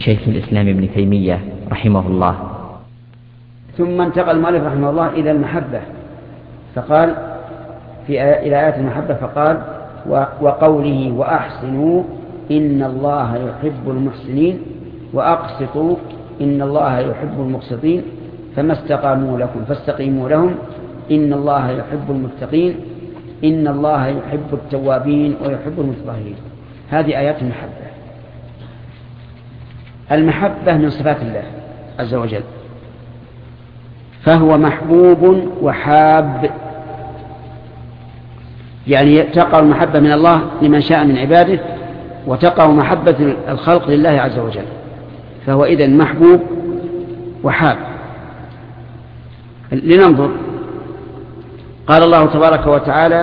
شيخ الإسلام ابن تيمية رحمه الله. ثم انتقل المؤلف رحمه الله إلى المحبة، فقال إلى آيات المحبة فقال وقوله وأحسنوا إن الله يحب المحسنين وأقسطوا إن الله يحب المقسطين فما استقاموا لكم فاستقيموا لهم إن الله يحب المتقين إن الله يحب التوابين ويحب المتطهرين. هذه آيات المحبة. المحبة من صفات الله عز وجل، فهو محبوب وحاب، يعني تقع المحبة من الله لمن شاء من عباده وتقع محبة الخلق لله عز وجل، فهو إذن محبوب وحاب. لننظر، قال الله تبارك وتعالى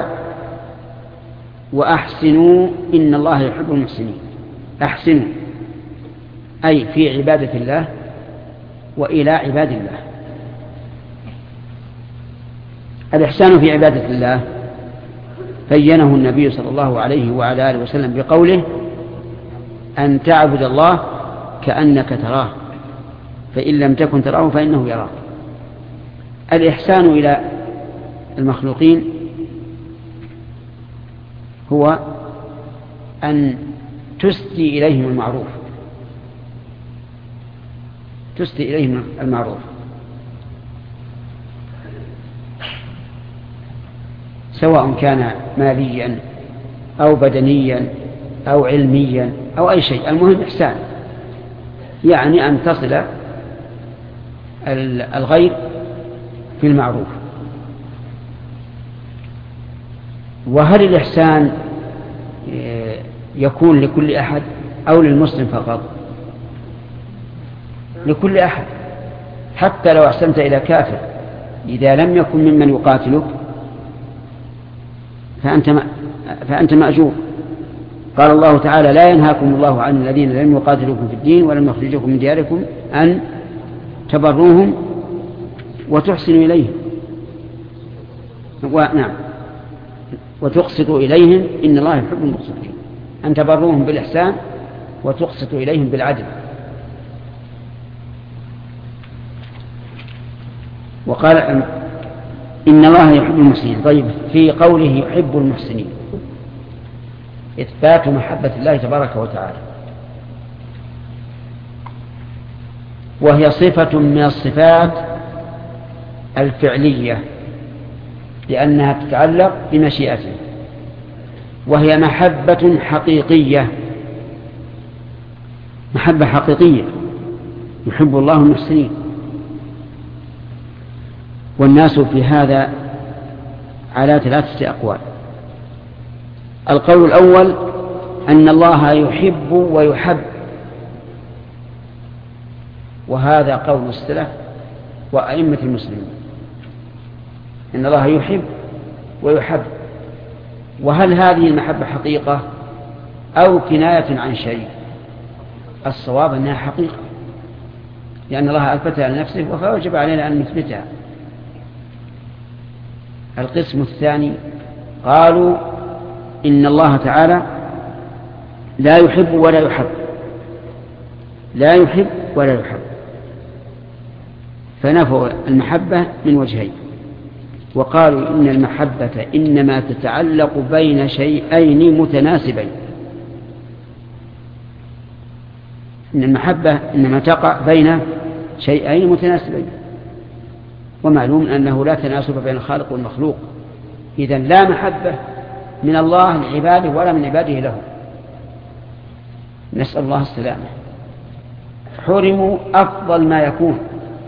وأحسنوا إن الله يحب المحسنين. أحسنوا أي في عبادة الله وإلى عباد الله. الإحسان في عبادة الله بينه النبي صلى الله عليه وعلى آله وسلم بقوله أن تعبد الله كأنك تراه فإن لم تكن تراه فإنه يراك. الإحسان إلى المخلوقين هو أن تسدي إليهم المعروف، تسدي إليهم المعروف سواء كان ماليا أو بدنيا أو علميا أو أي شيء، المهم إحسان، يعني أن تصل الغير في المعروف. وهل الإحسان يكون لكل أحد أو للمسلم فقط؟ لكل أحد، حتى لو أحسنت إلى كافر إذا لم يكن ممن يقاتلك فأنت مأجور. قال الله تعالى لا ينهاكم الله عن الذين لم يقاتلوكم في الدين ولم يخرجوكم من دياركم أن تبروهم وتحسنوا إليهم وتقسطوا إليهم إن الله يحب المقسطين. أن تبروهم بالإحسان وتقسطوا إليهم بالعدل. وقال إن الله يحب المحسنين. طيب، في قوله يحب المحسنين إثبات محبة الله تبارك وتعالى، وهي صفة من الصفات الفعلية لأنها تتعلق بمشيئته، وهي محبة حقيقية، محبة حقيقية يحب الله المحسنين. والناس في هذا على 3 أقوال. القول الأول أن الله يحب ويحب، وهذا قول السلف وأئمة المسلمين، إن الله يحب ويحب. وهل هذه المحبة حقيقة أو كناية عن شيء؟ الصواب أنها حقيقة، لأن الله أثبتها لنفسه فوجب علينا أن نثبتها. القسم الثاني قالوا إن الله تعالى لا يحب ولا يحب، لا يحب ولا يحب، فنفوا المحبة من وجهين. وقالوا إن المحبة إنما تتعلق بين شيئين متناسبين، إن المحبة إنما تقع بين شيئين متناسبين، ومعلوم أنه لا تناسب بين الخالق والمخلوق. إذن لا محبة من الله لعباده ولا من عباده له، نسأل الله السلامة. حرموا أفضل ما يكون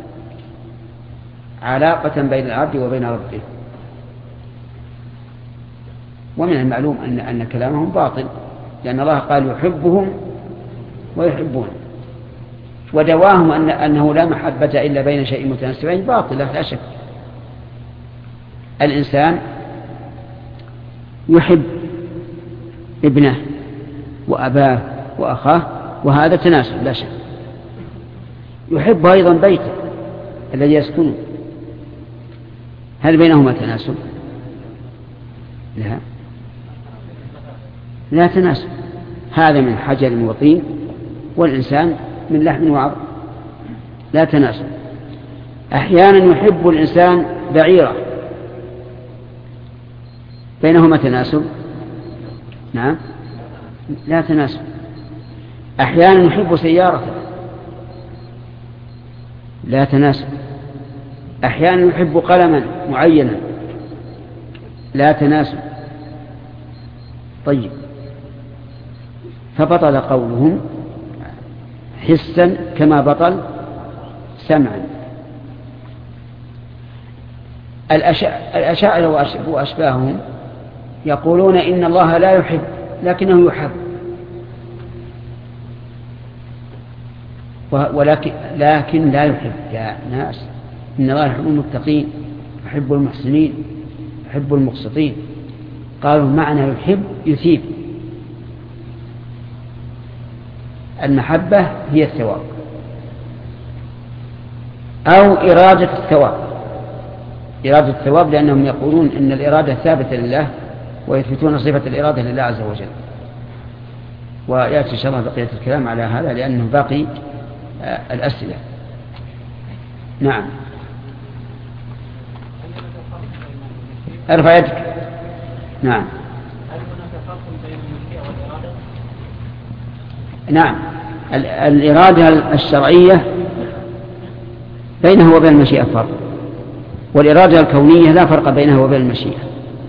علاقة بين العبد وبين ربه. ومن المعلوم أن كلامهم باطل، لأن الله قال يحبهم ويحبون، ودواهم أنه لا محبة إلا بين شيء متناسبين باطلة لا شك. الإنسان يحب ابنه وأباه وأخاه، وهذا تناسب لا شك. يحب أيضا بيته الذي يسكنه، هل بينهما تناسب؟ لا تناسب. هذا من حجر وطين، والإنسان من لحم وعظم، لا تناسب. أحيانا يحب الإنسان بعيرة، بينهما تناسب؟ نعم، لا تناسب. أحيانا يحب سيارة، لا تناسب. أحيانا يحب قلما معينا، لا تناسب. طيب، فبطل قولهم حسا كما بطل سمعا. الأشاعرة وأشباههم يقولون إن الله لا يحب لكنه يحب، لكن لا يحب. يا ناس، إن الله يحب المتقين، يحب المحسنين، يحب المقسطين. قالوا معنى يحب يثيب. المحبة هي الثواب أو إرادة الثواب. إرادة الثواب لأنهم يقولون إن الإرادة ثابتة لله، ويثبتون صفة الإرادة لله عز وجل. ويأتي إن شاء الله بقية الكلام على هذا لأنه باقي الأسئلة. نعم، ارفع يدك. نعم. هل هناك فرق بين المشيئة والإرادة؟ نعم، الإرادة الشرعية بينها وبين المشيئة فرق، والإرادة الكونية لا فرق بينها وبين المشيئة.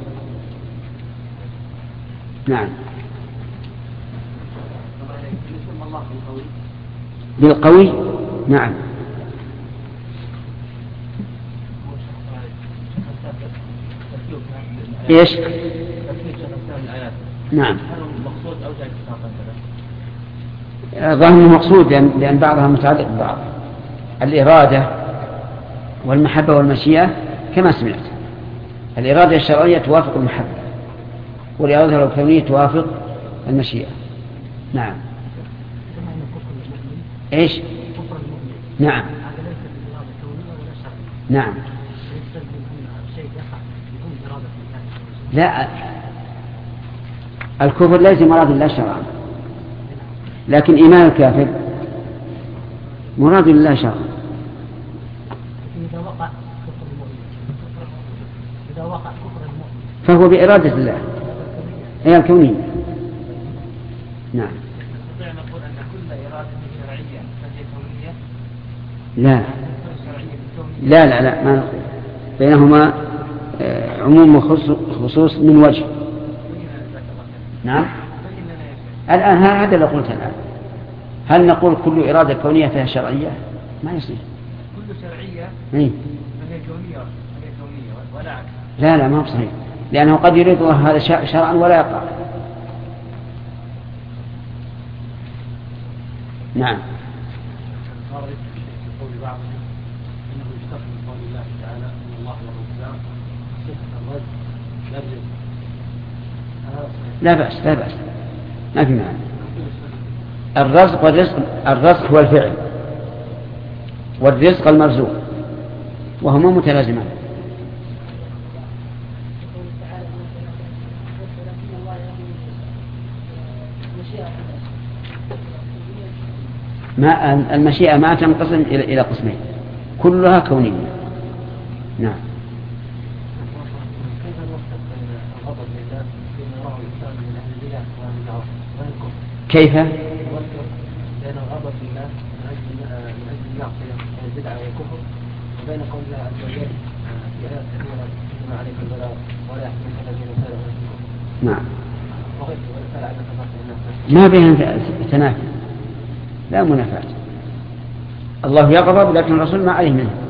نعم. بالقوي، نعم. ايش؟ نعم. ظاهر مقصود لأن بعضها متعلق ببعض. الإرادة والمحبة والمشيئة كما سمعت، الإرادة الشرعية توافق المحبة، والإرادة الكونية توافق المشيئة. نعم. ايش؟ نعم. نعم. لا، الكفر ليس مراد الله شرعا، لكن إيمان الكافر مراد الله شرعا. فهو بإرادة الله هي الكونية. نعم. نستطيع نقول أن كل إرادة شرعية فهي كونية؟ لا لا لا لا، ما نقول. بينهما عموم وخصوص من وجه. نعم. الآن هذا اللي قلت الآن. هل نقول كل إرادة كونية فهي شرعية؟ ما يصير. كل شرعية فهي كونية ولا عكس. لا لا، ما هو صحيح، لأنه قد يريد الله هذا شرعا ولا يقع. نعم. لا بأس لا بأس، ما في معنى. الرزق والرزق، الرزق هو الفعل، والرزق المرزوق، وهما متلازمان. ما المشيئة ما تنقسم إلى قسمين، كلها كونية. نعم. كيف؟ بين الغضب لله من أجل المعصية والبدعة والكفر، وبين قول الله عز وجل في آيات كثيرة إنما عليك البلاغ ولا يحملك الذين ساروا. نعم. ما بين تنافي، لا منافاة. الله يغضب لكن الرسول ما عليه منه،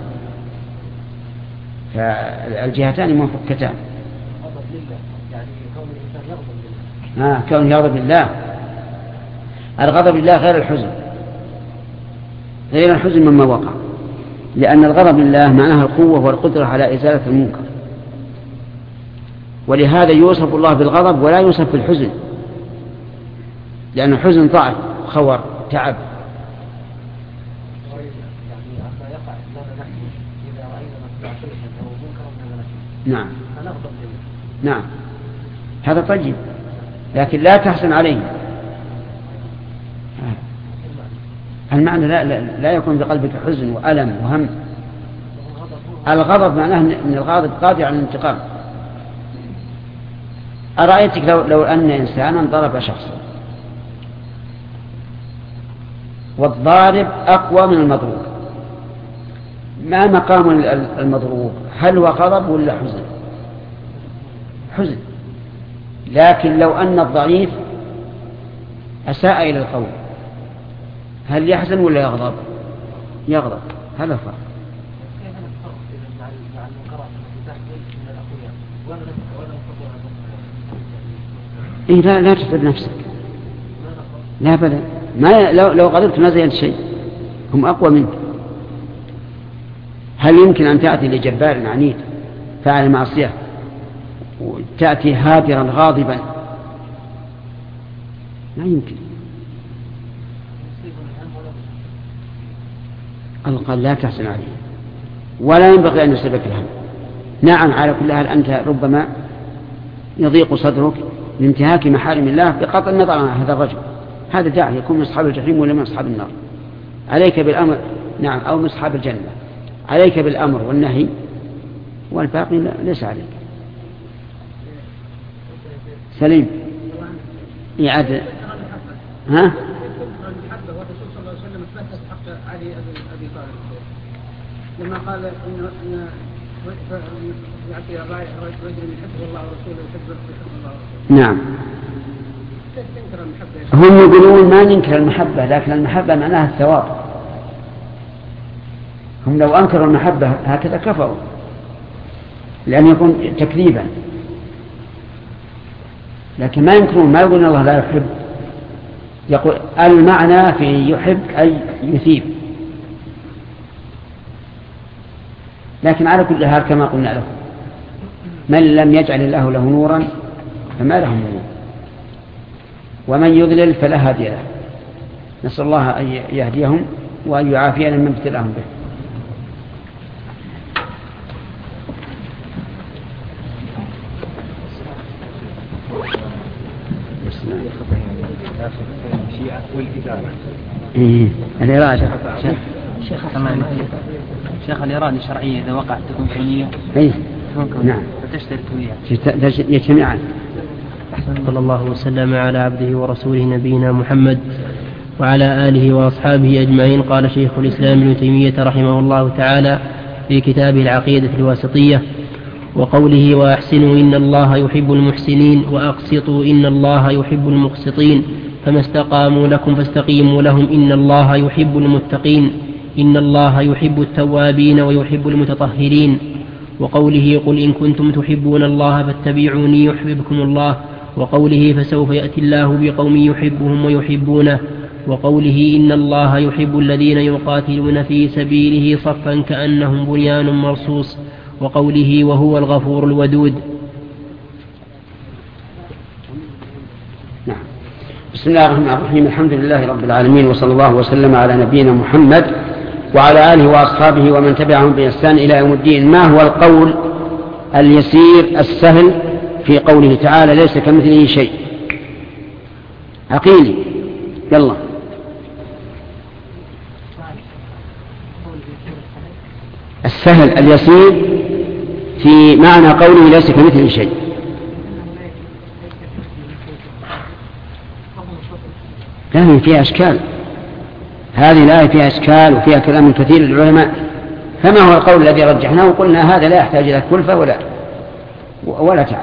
فالجهتان منفكتان. غضب لله يعني كون الإنسان يغضب لله. كون يغضب لله. الغضب لله غير الحزن، غير الحزن مما وقع، لأن الغضب لله معناها القوة والقدرة على إزالة المنكر، ولهذا يوصف الله بالغضب ولا يوصف بالحزن، لأن الحزن ضعف، خور، تعب. نعم. نعم، هذا طيب، لكن لا تحزن عليه. المعنى لا يكون في قلبك حزن وألم وهم. الغضب معناه أن الغاضب قادر على الانتقام. أرأيتك لو أن إنسانا ضرب شخصا والضارب أقوى من المضروب، ما مقام المضروب؟ هل هو غضب ولا حزن؟ حزن. لكن لو أن الضعيف أساء إلى القول هل يحزن ولا يغضب؟ يغضب. هذا الفرق. إيه لا تتعب نفسك. لا بدا ما لو غضبت ما زينت شيء، هم أقوى منك. هل يمكن أن تأتي لجبار عنيد فعل معصية وتأتي هادرا غاضبا؟ لا يمكن. قال لا تحزن عليه ولا ينبغي أن يصيبك الهم. نعم على كل حال أنت ربما يضيق صدرك لانتهاك محارم الله بقطع النظر عن هذا الرجل، هذا داعي يكون من أصحاب الجحيم ولا من أصحاب النار. عليك بالأمر، نعم، أو من أصحاب الجنة. عليك بالأمر والنهي والباقي ليس عليك. سليم إعادة. ها؟ المحبة والرسول صلى الله عليه وسلم أثبت حق علي أبي طالب لما قال إن يعطي رجل يحب الله ورسوله يحب الله ورسوله. نعم. هم يقولون ما ننكر المحبة، لكن المحبة معناها الثواب. هم لو أنكروا المحبة هكذا كفروا، لأن يكون تكذيبا. لكن ما ينكرون، ما يقولون الله لا يحب. يقول المعنى في يحب أي يثيب. لكن على كل حال كما قلنا له، من لم يجعل الله له نورا فما له نور، ومن يضلل فلا هادي له. نسأل الله أن يهديهم وأن يعافينا من ابتلاهم به. الإرادة شيخ الإرادة الشرعية إذا وقعت تكون كونية. نعم فتشترك يجتمعان. صلى الله وسلم على عبده ورسوله نبينا محمد وعلى آله وأصحابه أجمعين. قال شيخ الإسلام ابن تيمية رحمه الله تعالى في كتابه العقيدة الواسطية: وقوله وأحسنوا إن الله يحب المحسنين وأقسطوا إن الله يحب المقسطين فما استقاموا لكم فاستقيموا لهم إن الله يحب المتقين إن الله يحب التوابين ويحب المتطهرين. وقوله قل إن كنتم تحبون الله فاتبعوني يحببكم الله. وقوله فسوف يأتي الله بقوم يحبهم ويحبونه. وقوله إن الله يحب الذين يقاتلون في سبيله صفا كأنهم بنيان مرصوص. وقوله وهو الغفور الودود. نعم. بسم الله الرحمن الرحيم. الحمد لله رب العالمين، وصلى الله وسلم على نبينا محمد وعلى آله وأصحابه ومن تبعهم بإحسان إلى يوم الدين. ما هو القول اليسير السهل في قوله تعالى ليس كمثله شيء؟ عقيلي يلا. السهل اليسير في معنى قوله ليس كمثله شيء. لا فيها أشكال، هذه الآية فيها أشكال وفيها كلام كثير للعلماء. فما هو القول الذي رجحناه وقلنا هذا لا يحتاج إلى كلفة ولا تعب؟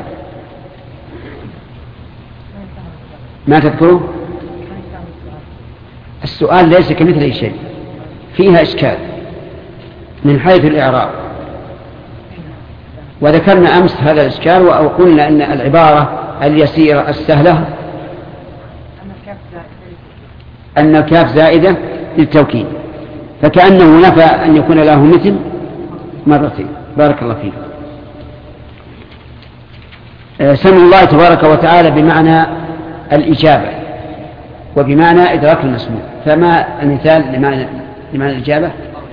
ما تذكره؟ السؤال ليس كمثله شيء فيها إشكال من حيث الإعراب، وذكرنا أمس هذا الإشكال وقلنا أن العبارة اليسيرة السهلة أن الكاف زائدة للتوكيد، فكأنه نفى أن يكون له مثل مرتين. بارك الله فيك. سمع الله تبارك وتعالى بمعنى الإجابة وبمعنى إدراك المسموع، فما المثال لمعنى الإجابة؟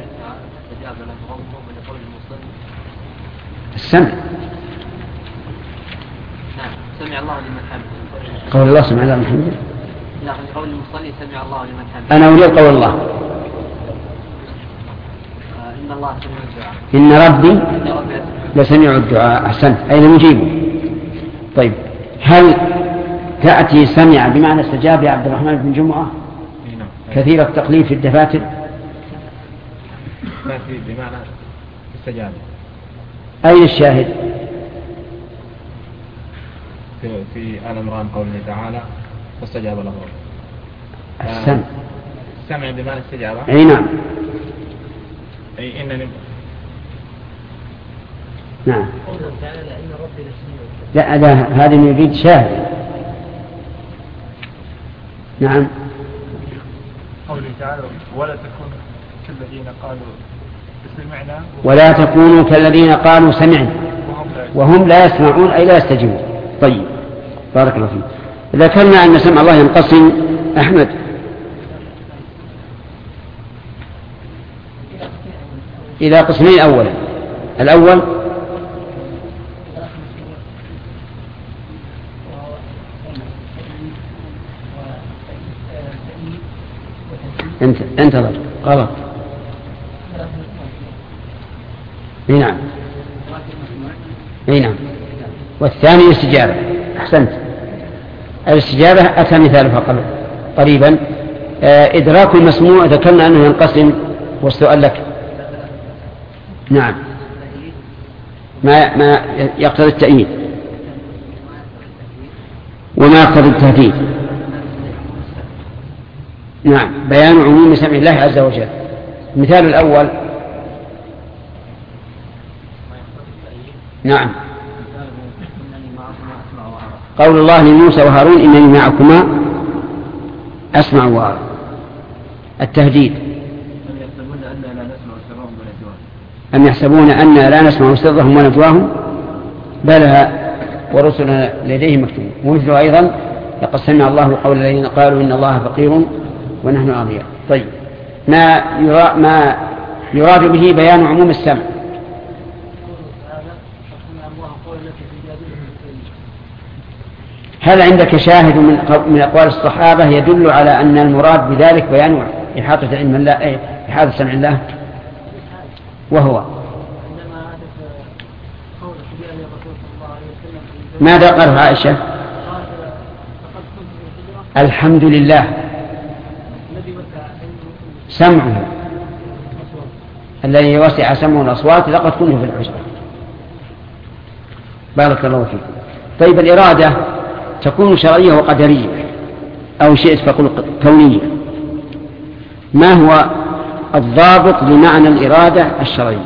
السمع. سمع الله لمن حمده. قول الله سمع الله لمن حمده لكن قول المصلي سمع الله لمن حمده. أنا أريد قول الله إن الله سميع الدعاء. إن ربي لسميع الدعاء. أحسنت، أين نجيبه؟ طيب، هل تأتي سمع بمعنى استجاب يا عبد الرحمن بن جمعة كثير التقليد في الدفاتر؟ تأتي بمعنى استجاب. أين الشاهد؟ في آل عمران قوله تعالى فاستجاب له. أحسنت. سمع بمعنى استجابة. أي نعم. أي إنني. نعم. لا هذا يريد شاهد. نعم. قوله تعالى ولا تكونوا كالذين قالوا سمعنا ولا تكونوا كالذين قالوا سمعنا وهم لا يسمعون أي لا يستجيبون. طيب، بارك الله فيك. ذكرنا أن سمع الله ينقسم أحمد إلى قسمين. أولا الأول انتظر غلط. نعم. نعم. والثاني الاستجابة. أحسنت. الاستجابة أتى مثالها قريبا. إدراك المسموع ذكرنا أنه ينقسم، والسؤال لك. نعم. ما يقتضي التأييد وما يقتضي التهديد. نعم، بيان عموم سمع الله عز وجل. المثال الأول نعم قول الله لموسى وهارون إنني معكما أسمع وأرى. التهديد أم يحسبون أن لا نسمع سرهم ونجواهم بلى ورسلنا لديه مكتوب. ومثله أيضا لقد سمع الله قول الذين قالوا إن الله فقير ونحن أغنياء. طيب، ما يراد به بيان عموم السمع. هل عندك شاهد من أقوال الصحابة يدل على أن المراد بذلك بيان إحاطة علم الله، إحاطة سمع الله؟ وهو ماذا قالت عائشة؟ الحمد لله سمعه الذي وسع سمعه الأصوات لقد كنت في الحجرة. بارك الله فيكم. طيب، الإرادة تكون شرعية وقدرية أو شئت فقل كونية. ما هو الضابط لمعنى الإرادة الشرعية؟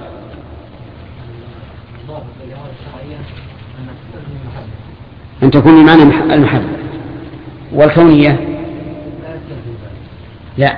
أن تكون بمعنى المحبة. والكونية لا،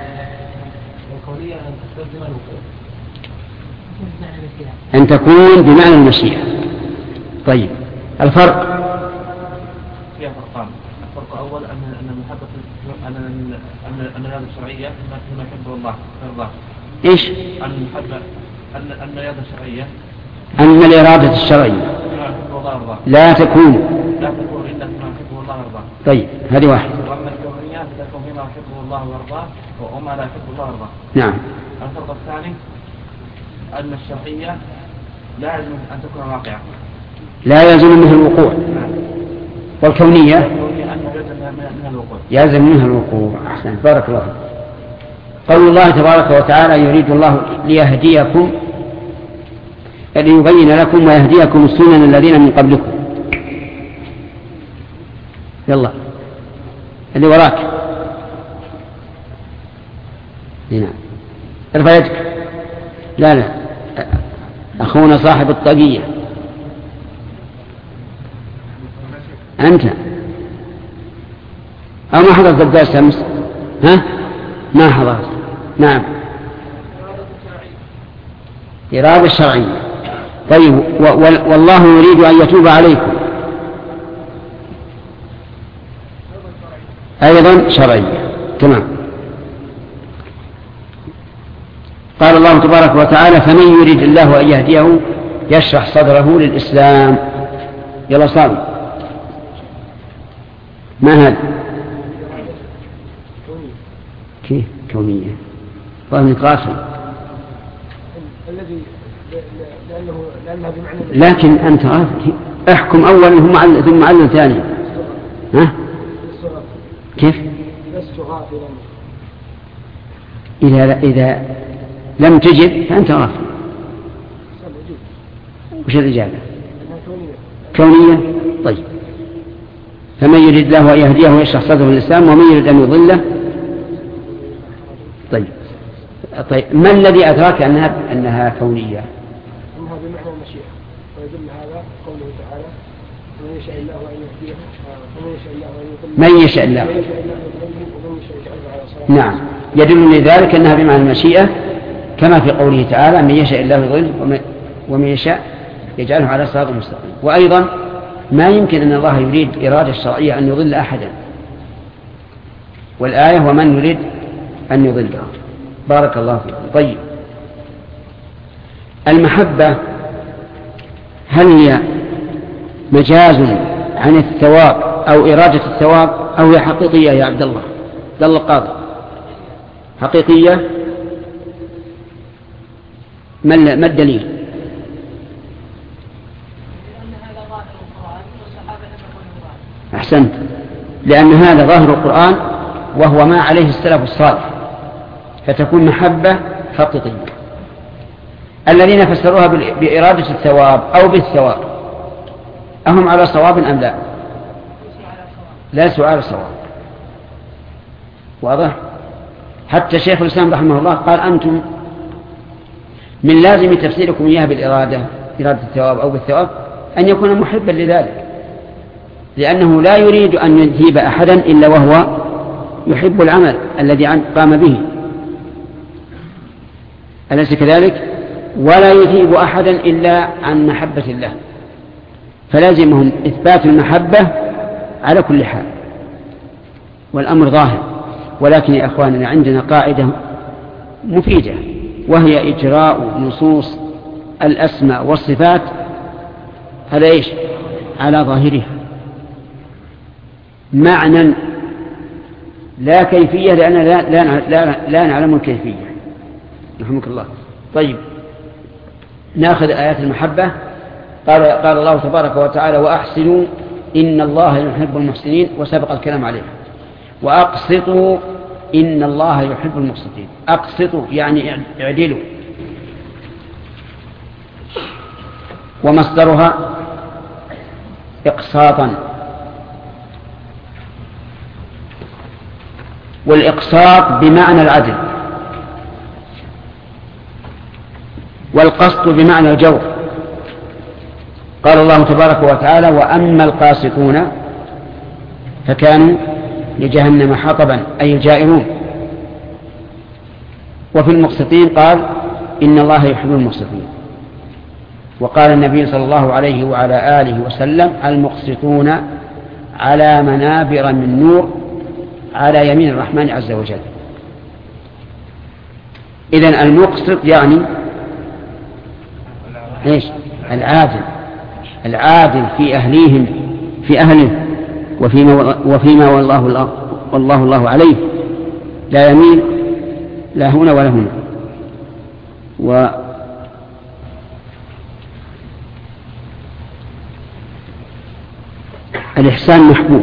أن تكون بمعنى المشيئة. طيب، الفرق فيها فرقان. الفرق الأول أن المحبة أن الإرادة الشرعية ما يحبه الله يرضاه. إيش؟ أن الإرادة الشرعية أن الإرادة الشرعية لا تكون إلا ما يحبه الله يرضاه. طيب، هذه واحدة. وأما الكونية تكون فيما يحبه الله ويرضاه وما لا يحبه الله يرضاه. نعم. الفرق الثاني أن الشرعية لا يلزم أن تكون واقعة. لا يلزم منها الوقوع. والكونية يلزم منها الوقوع. أحسن، بارك الله فيك. قول الله تبارك وتعالى يريد الله ليهديكم ليبين لكم ويهديكم السنن الذين من قبلكم. يلا اللي وراك. هنا ارفع يدك. لا أخونا صاحب الطاقية أنت أو ما حضرت الدرس أمس؟ ها؟ ما حضرت. نعم، إرادة شرعية. طيب، والله يريد أن يتوب عليكم أيضا شرعية. تمام. قال الله تبارك وتعالى فمن يريد الله أن يهديه يشرح صدره للإسلام. يلا صار. ما هذا؟ كيف كونية؟ ومن قاسم الذي لأنها بمعنى لكن أنت احكم أولا ثم علل ثانيا. ها؟ كيف؟ لست غافلا. إذا لم تجب فأنت غافل. وش الإجابة؟ كونية. طيب، فمن يريد الله أن يهديه ويشرح صدره للإسلام ومن يريد أن يضله. طيب ما الذي أدراك أنها كونية؟ إنها بمعنى المشيئة، ويدل هذا قوله تعالى من يشاء الله أن يهديه ومن يشاء الله أن يضله من يشاء الله. ومن يشاء يجعله على صراط. نعم، يدل لذلك أنها بمعنى المشيئة كما في قوله تعالى من يشاء الله يضله ومن يشاء يجعله على صراط مستقيم. وأيضا ما يمكن أن الله يريد إرادة الشرعية أن يضل أحدا، والآية ومن يريد أن يضله. بارك الله فيكم. طيب، المحبة هل هي مجاز عن الثواب أو إرادة الثواب أو هي حقيقية يا عبد الله القاضي؟ حقيقية. ما الدليل؟ أحسنت، لأن هذا ظاهر القرآن وهو ما عليه السلف الصالح، فتكون محبة حقيقية. الذين فسروها بإرادة الثواب أو بالثواب أهم على صواب أم لا؟ لا سؤال صواب. واضح؟ حتى شيخ الإسلام رحمه الله قال أنتم من لازم تفسيركم إياه بالإرادة، إرادة الثواب أو بالثواب، أن يكون محبا لذلك، لأنه لا يريد أن يذهب أحدا إلا وهو يحب العمل الذي قام به، أليس كذلك؟ ولا يثيب أحدا إلا عن محبة الله، فلازمهم إثبات المحبة على كل حال، والأمر ظاهر. ولكن يا أخواننا عندنا قاعدة مفيدة، وهي إجراء نصوص الأسماء والصفات على إيش؟ على ظاهرها، معنى لا كيفية، لأننا لا نعلم الكيفية. رحمك الله. طيب، نأخذ آيات المحبة. قال الله تبارك وتعالى وأحسنوا إن الله يحب المحسنين، وسبق الكلام عليه. وأقسطوا إن الله يحب المقسطين. أقسطوا يعني اعدلوا، ومصدرها إقساطا، والإقساط بمعنى العدل، والقسط بمعنى الجور. قال الله تبارك وتعالى وأما القاسطون فكانوا لجهنم حطبا، أي الجائرون. وفي المقسطين قال إن الله يحب المقسطين. وقال النبي صلى الله عليه وعلى آله وسلم المقسطون على منابر من نور على يمين الرحمن عز وجل. إذن المقسط يعني إيش؟ العادل في أهليهم، في أهله وفيما والله الله عليه، لا يميل لا هنا ولا هنا. الإحسان محبوب،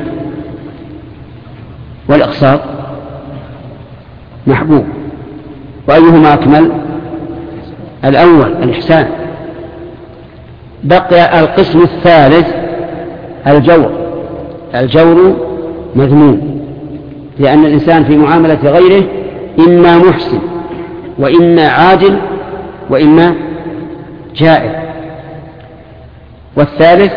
والإقساط محبوب، وأيهما أكمل؟ الأول الإحسان. بقي القسم الثالث الجور مذموم، لأن الإنسان في معاملة غيره إما محسن وإما عادل وإما جائر، والثالث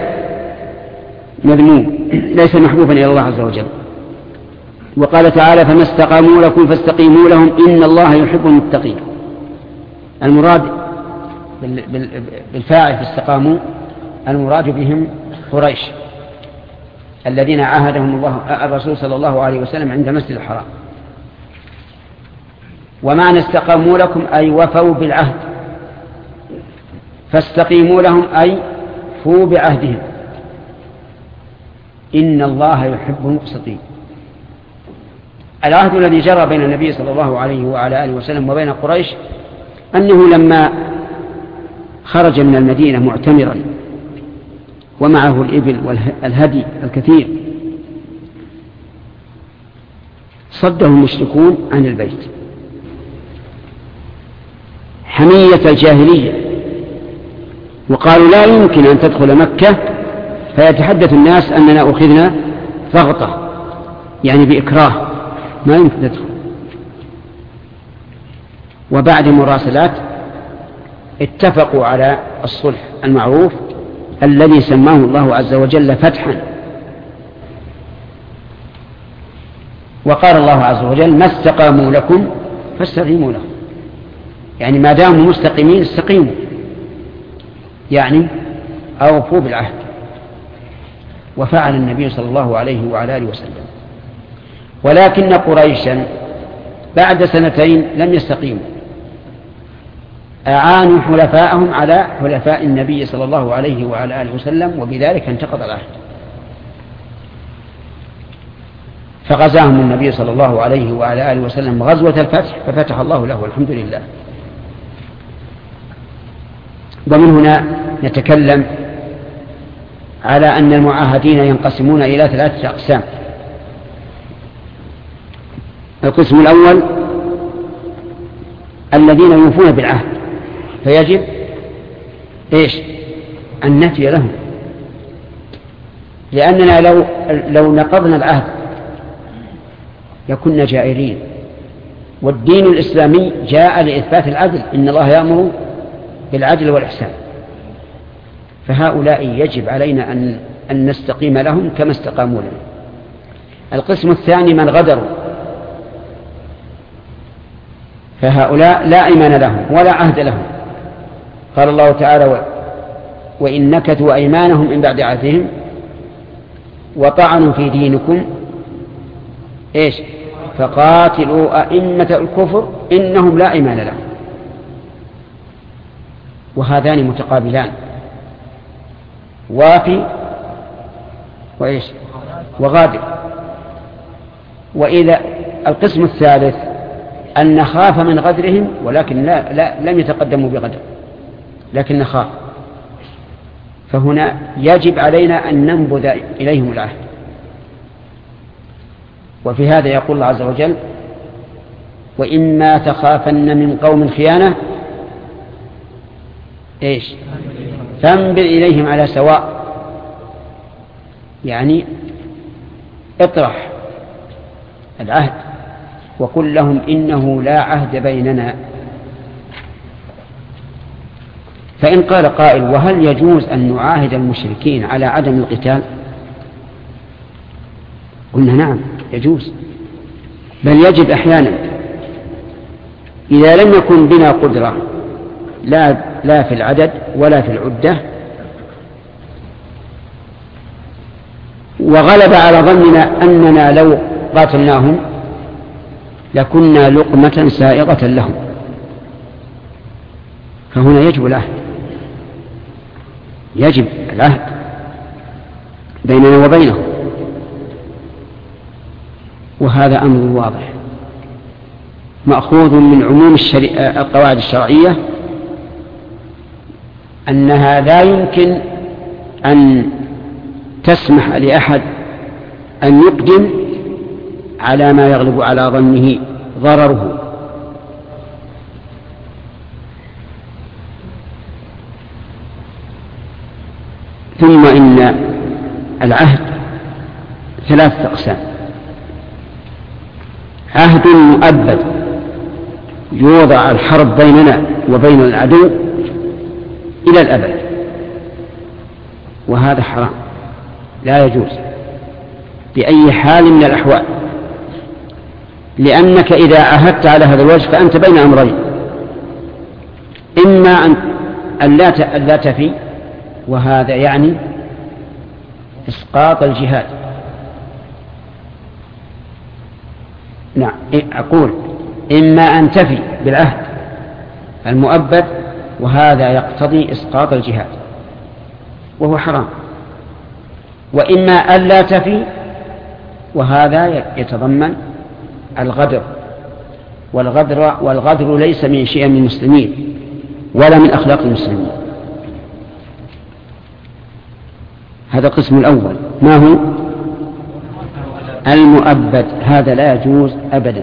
مذموم ليس محبوبا إلى الله عز وجل. وقال تعالى فما استقاموا لكم فاستقيموا لهم إن الله يحب المتقين. المراد بالفاعل فاستقاموا المراد بهم قريش الذين عاهدهم الرسول صلى الله عليه وسلم عند المسجد الحرام. ومعنى استقاموا لكم أي وفوا بالعهد، فاستقيموا لهم أي فوا بعهدهم. إن الله يحب المقسطين. العهد الذي جرى بين النبي صلى الله عليه وعلى آله وسلم وبين قريش أنه لما خرج من المدينة معتمرا ومعه الإبل والهدي الكثير صده المشركون عن البيت حمية الجاهلية، وقالوا لا يمكن أن تدخل مكة فيتحدث الناس أننا أخذنا ضغطة، يعني بإكراه ما يمكن تدخل. وبعد مراسلات اتفقوا على الصلح المعروف الذي سماه الله عز وجل فتحا. وقال الله عز وجل ما استقاموا لكم فاستقيموا لهم، يعني ما داموا مستقيمين استقيموا، يعني أوفوا بالعهد. وفعل النبي صلى الله عليه وعلى آله وسلم. ولكن قريشا بعد 2 لم يستقيموا، أعانوا حلفاءهم على حلفاء النبي صلى الله عليه وعلى آله وسلم، وبذلك انتقض العهد. فغزاهم النبي صلى الله عليه وعلى آله وسلم غزوة الفتح ففتح الله له الحمد لله. ومن هنا نتكلم على أن المعاهدين ينقسمون إلى 3 أقسام. القسم الأول الذين يوفون بالعهد فيجب النفي لهم، لأننا لو نقضنا العهد لكنا جائرين، والدين الإسلامي جاء لإثبات العدل، إن الله يأمر بالعدل والإحسان، فهؤلاء يجب علينا أن نستقيم لهم كما استقاموا لنا. القسم الثاني من غدروا، فهؤلاء لا إيمان لهم ولا عهد لهم. قال الله تعالى وإن نكثوا أيمانهم من بعد عهدهم وطعنوا في دينكم فقاتلوا أئمة الكفر إنهم لا إيمان لهم. وهذان متقابلان، وافي وغادر. وإذا القسم الثالث أن نخاف من غدرهم، ولكن لم يتقدموا بغدر لكن نخاف، فهنا يجب علينا أن ننبذ إليهم العهد. وفي هذا يقول الله عز وجل وإما تخافن من قوم خيانة فانبذ إليهم على سواء، يعني اطرح العهد وقل لهم إنه لا عهد بيننا. فإن قال قائل وهل يجوز أن نعاهد المشركين على عدم القتال؟ قلنا نعم يجوز، بل يجب أحيانا إذا لم يكن بنا قدرة لا في العدد ولا في العدة، وغلب على ظننا أننا لو قاتلناهم لكنا لقمة سائغة لهم، فهنا يجب العهد، يجب العهد بيننا وبينهم. وهذا أمر واضح مأخوذ من عموم القواعد الشرعية أنها لا يمكن أن تسمح لأحد أن يقدم على ما يغلب على ظنه ضرره. ثم إن العهد 3 أقسام: عهد مؤبد يوضع الحرب بيننا وبين العدو إلى الأبد، وهذا حرام لا يجوز بأي حال من الأحوال، لأنك إذا عهدت على هذا الوجه فأنت بين أمرين: إما أن لا تفي، وهذا يعني إسقاط الجهاد. نعم أقول إما أن تفي بالعهد المؤبد، وهذا يقتضي إسقاط الجهاد وهو حرام، وإما أن لا تفي، وهذا يتضمن الغدر، والغدر ليس من شيء من المسلمين ولا من أخلاق المسلمين. هذا القسم الأول. ما هو؟ المؤبد. هذا لا يجوز أبدا،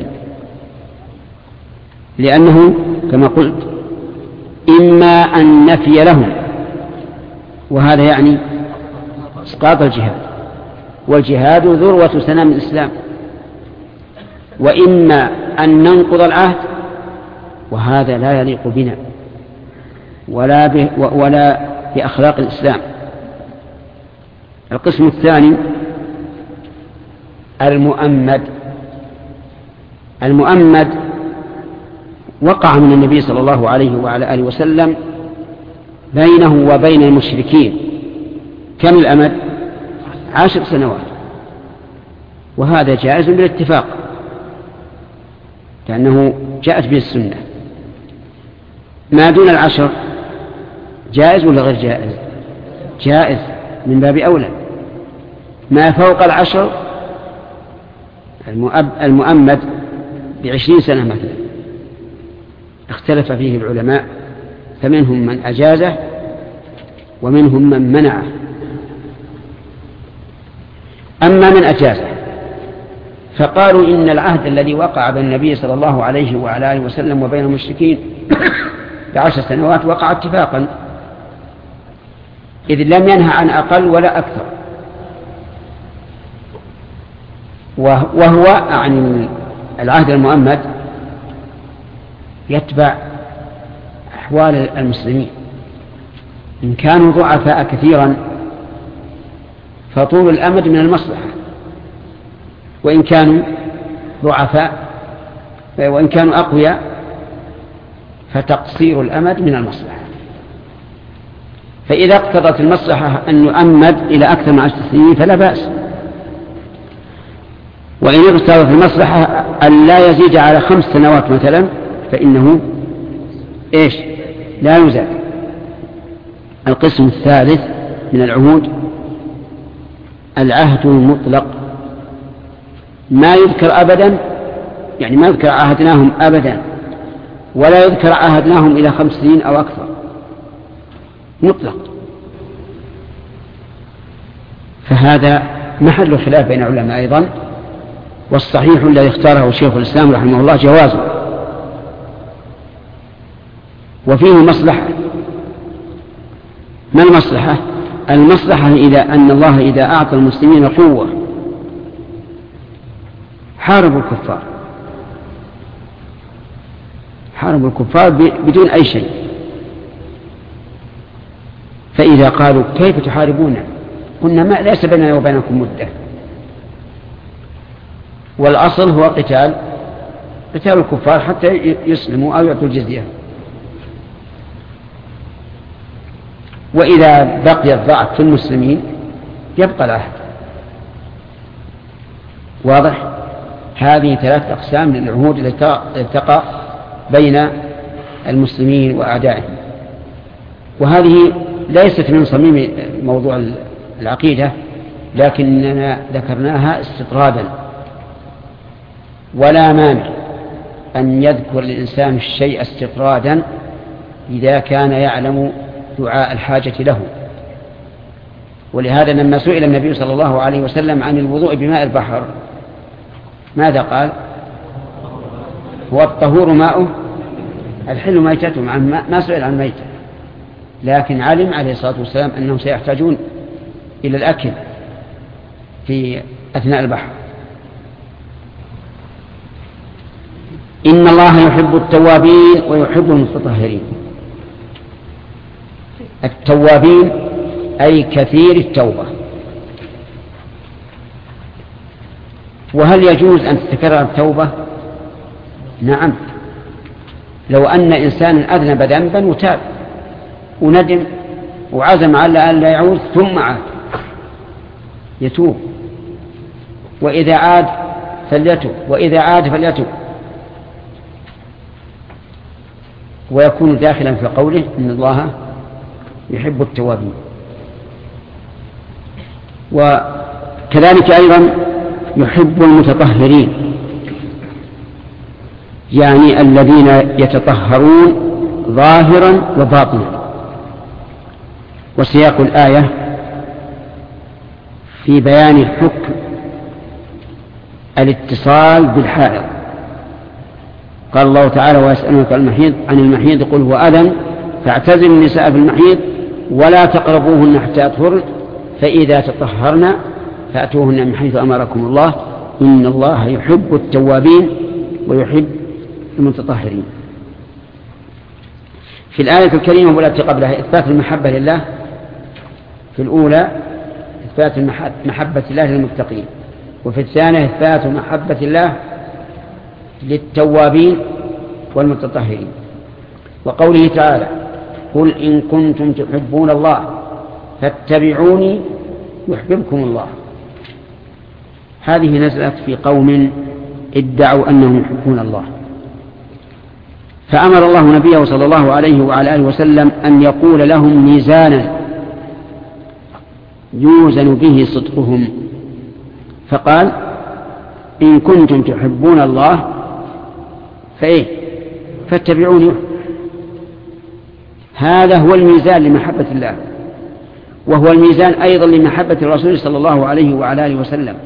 لأنه كما قلت إما أن نفي لهم، وهذا يعني إسقاط الجهاد، والجهاد ذروة سنام الإسلام، وإما أن ننقض العهد، وهذا لا يليق بنا ولا بأخلاق الإسلام. القسم الثاني المؤمد وقع من النبي صلى الله عليه وعلى آله وسلم بينه وبين المشركين كم الأمد؟ 10 سنوات، وهذا جائز بالاتفاق لأنه جاءت به السنة. ما دون 10 جائز ولا غير جائز؟ جائز من باب أولى. ما فوق 10 المؤمد ب20 سنة مثلا اختلف فيه العلماء، فمنهم من أجازه ومنهم من منعه. أما من أجازه فقالوا إن العهد الذي وقع بين النبي صلى الله عليه وعلى آله وسلم وبين المشركين ب10 سنوات وقع اتفاقا، إذ لم ينهى عن أقل ولا أكثر، وهو عن العهد المؤمد يتبع أحوال المسلمين. إن كانوا ضعفاء كثيرا فطول الأمد من المصلحة، وإن كانوا ضعفاء وإن كانوا أقوياء فتقصير الأمد من المصلحة. فإذا اقتضت المصلحة أن يؤمد إلى أكثر من 10 سنين فلا بأس، وإن اقتضت المصلحة أن لا يزيد على 5 سنوات مثلا فإنه لا يزال. القسم الثالث من العهود العهد المطلق، ما يذكر أبدا، يعني ما يذكر عهدناهم أبدا ولا يذكر عهدناهم إلى 5 سنين أو أكثر، مطلق. فهذا محل خلاف بين العلماء أيضا، والصحيح الذي اختاره شيخ الإسلام رحمه الله جوازه، وفيه مصلحة. ما المصلحة؟ المصلحة أن الله إذا أعطى المسلمين قوة حاربوا الكفار بدون أي شيء. فإذا قالوا كيف تحاربون؟ قلنا ما ليس بيننا وبينكم مدة، والأصل هو قتال الكفار حتى يسلموا أو يعطوا الجزية. وإذا بقي الضعف في المسلمين يبقى العهد. واضح؟ هذه 3 أقسام من العهود التي تقع بين المسلمين وأعدائهم، وهذه ليست من صميم موضوع العقيدة، لكننا ذكرناها استطرادا، ولا مانع أن يذكر الإنسان الشيء استطرادا إذا كان يعلم دعاء الحاجة له. ولهذا لما سئل النبي صلى الله عليه وسلم عن الوضوء بماء البحر ماذا قال؟ هو الطهور ماؤه الحل ميتته، ما سئل عن ميته، لكن علم عليه الصلاة والسلام أنهم سيحتاجون إلى الأكل في أثناء البحر. إن الله يحب التوابين ويحب المتطهرين. التوابين أي كثير التوبة. وهل يجوز أن تتكرر التوبة؟ نعم، لو أن إنسانا أذنب ذنبا وتاب وندم وعزم على أن لا يعود ثم عاد يتوب، وإذا عاد فليتوب، وإذا عاد فليتوب، ويكون داخلا في قوله إن الله يحب التوابين. وكذلك أيضا يحب المتطهرين، يعني الذين يتطهرون ظاهرا وباطنا. وسياق الآية في بيان حكم الاتصال بالحائض. قال الله تعالى: ويسألونك عن المحيض قل هو أذى فاعتزلوا النساء في المحيض ولا تقربوهن حتى يطهرن فإذا تطهرن فأتوهن من حيث أمركم الله إن الله يحب التوابين ويحب المتطهرين. في الآية الكريمة والتي قبلها إثبات المحبة لله. في الأولى إثبات محبة الله للمتقين، وفي الثانية إثبات محبة الله للتوابين والمتطهرين. وقوله تعالى: قل إن كنتم تحبون الله فاتبعوني يحببكم الله. هذه نزلت في قوم ادعوا أنهم يحبون الله، فأمر الله نبيه صلى الله عليه وعلى آله وسلم أن يقول لهم ميزانا يوزن به صدقهم، فقال: إن كنتم تحبون الله فاتبعوني. هذا هو الميزان لمحبة الله، وهو الميزان أيضا لمحبة الرسول صلى الله عليه وعلى آله وسلم.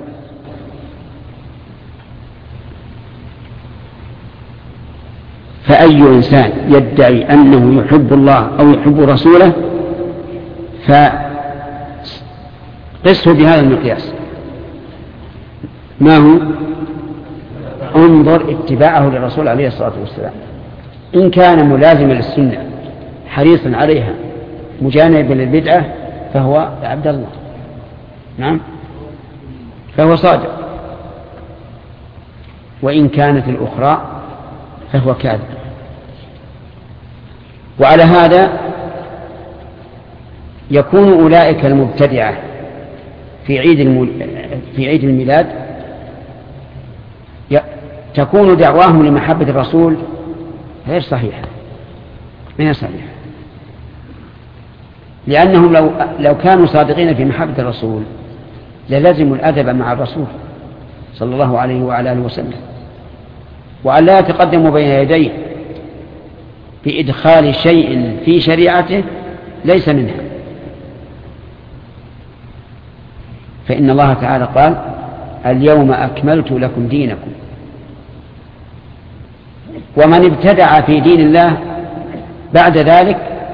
فأي إنسان يدعي أنه يحب الله أو يحب رسوله فقسه بهذا المقياس. ما هو؟ انظر اتباعه للرسول عليه الصلاة والسلام. إن كان ملازما للسنة حريصا عليها مجانبا للبدعة فهو عبد الله، نعم، فهو صادق. وإن كانت الأخرى فهو كاذب. وعلى هذا يكون أولئك المبتدعة في عيد الميلاد تكون دعواهم لمحبة الرسول غير صحيحة، غير صحيحة، لأنهم لو كانوا صادقين في محبة الرسول للزموا الأدب مع الرسول صلى الله عليه وعلى آله وسلم، وأن لا يتقدموا بين يديه بإدخال شيء في شريعته ليس منها. فإن الله تعالى قال: اليوم أكملت لكم دينكم. ومن ابتدع في دين الله بعد ذلك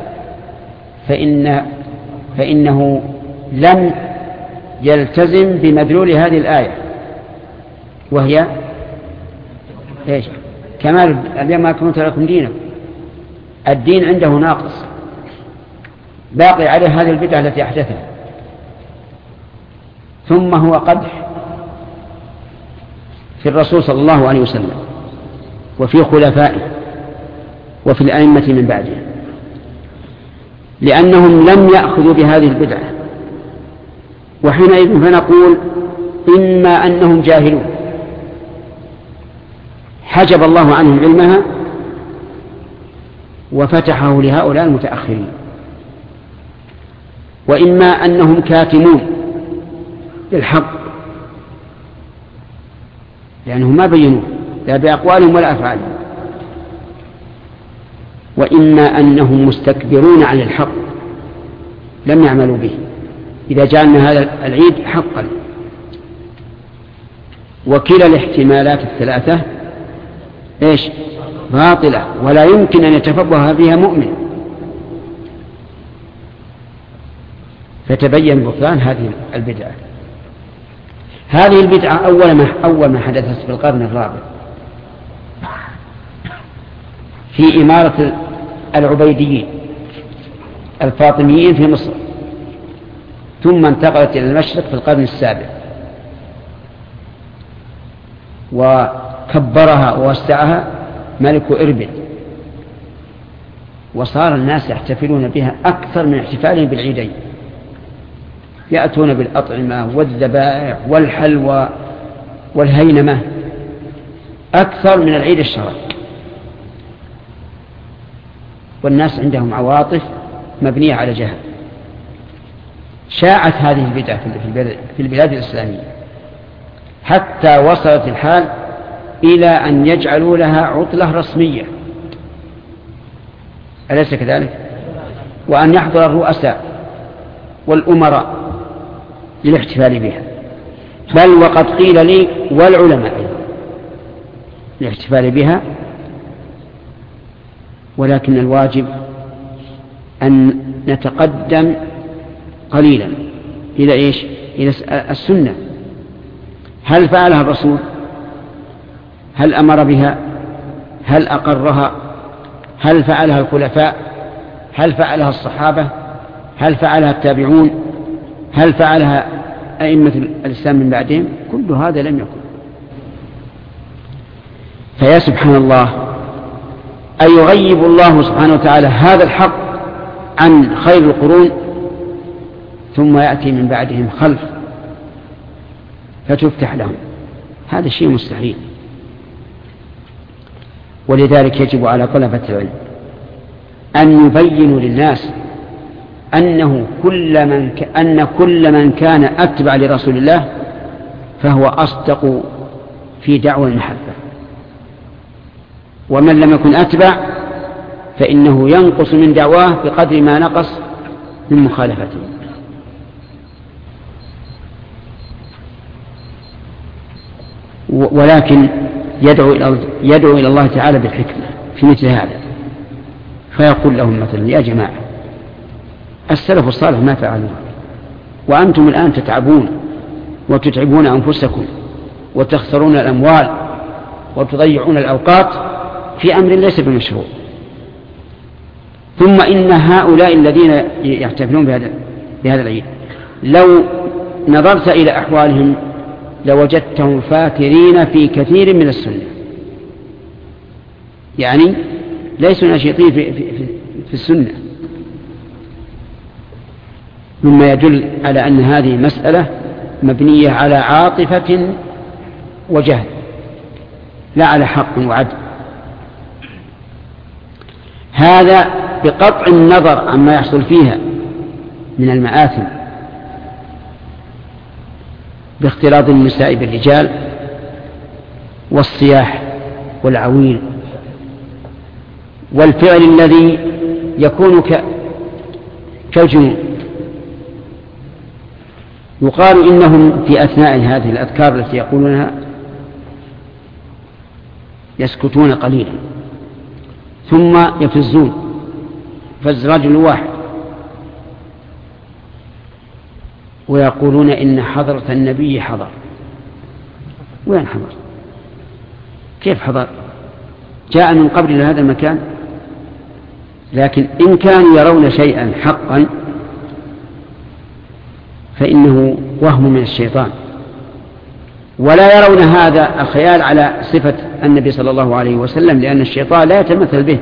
فإنه لم يلتزم بمدلول هذه الآية، وهي إيش؟ كمال اليوم أكملت لكم دينكم. الدين عنده ناقص باقي عليه هذه البدعة التي أحدثها، ثم هو قدح في الرسول صلى الله عليه وسلم وفي خلفائه وفي الأئمة من بعده، لأنهم لم يأخذوا بهذه البدعة. وحينئذ فنقول: إما أنهم جاهلون حجب الله عنهم علمها وفتحه لهؤلاء المتأخرين، وإما أنهم كاتمون للحق لأنهم ما بينوه لا بأقوالهم ولا أفعالهم، وإما أنهم مستكبرون عن الحق لم يعملوا به إذا جعلنا هذا العيد حقا. وكلا الاحتمالات الثلاثة باطلة، ولا يمكن أن يتفقه بها مؤمن. فتبين بطلان هذه البدعة. هذه البدعة أول ما حدثت في القرن الرابع في إمارة العبيديين الفاطميين في مصر، ثم انتقلت إلى المشرق في القرن السابع، وكبرها ووسعها ملك إربد، وصار الناس يحتفلون بها أكثر من احتفالهم بالعيدين. يأتون بالأطعمة والذبائح والحلوى والهينمة أكثر من العيد الشرعي، والناس عندهم عواطف مبنية على جهل. شاعت هذه البدعة في البلاد الإسلامية حتى وصلت الحال إلى أن يجعلوا لها عطلة رسمية، أليس كذلك؟ وأن يحضر الرؤساء والأمراء للاحتفال بها، بل وقد قيل لي والعلماء أيضا للاحتفال بها، ولكن الواجب أن نتقدم قليلا إلى إيش؟ إلى السنة. هل فعلها الرسول؟ هل أمر بها؟ هل أقرها؟ هل فعلها الخلفاء؟ هل فعلها الصحابة؟ هل فعلها التابعون؟ هل فعلها أئمة الإسلام من بعدهم؟ كل هذا لم يكن. فيا سبحان الله، أيغيب الله سبحانه وتعالى هذا الحق عن خير القرون ثم يأتي من بعدهم خلف فتفتح لهم؟ هذا شيء مستحيل. ولذلك يجب على طلبة العلم أن يبينوا للناس أن كل من كان أتبع لرسول الله فهو أصدق في دعوى المحبة، ومن لم يكن أتبع فإنه ينقص من دعواه بقدر ما نقص من مخالفته. ولكن يدعو إلى الله تعالى بالحكمة في مثل هذا، فيقول لهم مثلا: يا جماعة، السلف الصالح ما فعلوا، وأنتم الآن تتعبون وتتعبون أنفسكم وتخسرون الأموال وتضيعون الأوقات في أمر ليس بمشروع. ثم إن هؤلاء الذين يحتفلون بهذا العيد لو نظرت إلى أحوالهم لوجدتهم فاكرين في كثير من السنة، يعني ليسوا نشيطين في السنة، مما يدل على أن هذه مسألة مبنية على عاطفة وجهل لا على حق وعدل. هذا بقطع النظر عما يحصل فيها من المآثم باختلاط النساء بالرجال والصياح والعويل والفعل الذي يكون كالجنون. يقال إنهم في أثناء هذه الأذكار التي يقولونها يسكتون قليلا ثم يفزون فز رجل واحد ويقولون إن حضرة النبي حضر. وين حضر؟ كيف حضر؟ جاء من قبل إلى هذا المكان. لكن إن كانوا يرون شيئا حقا فإنه وهم من الشيطان، ولا يرون هذا الخيال على صفة النبي صلى الله عليه وسلم، لأن الشيطان لا يتمثل به،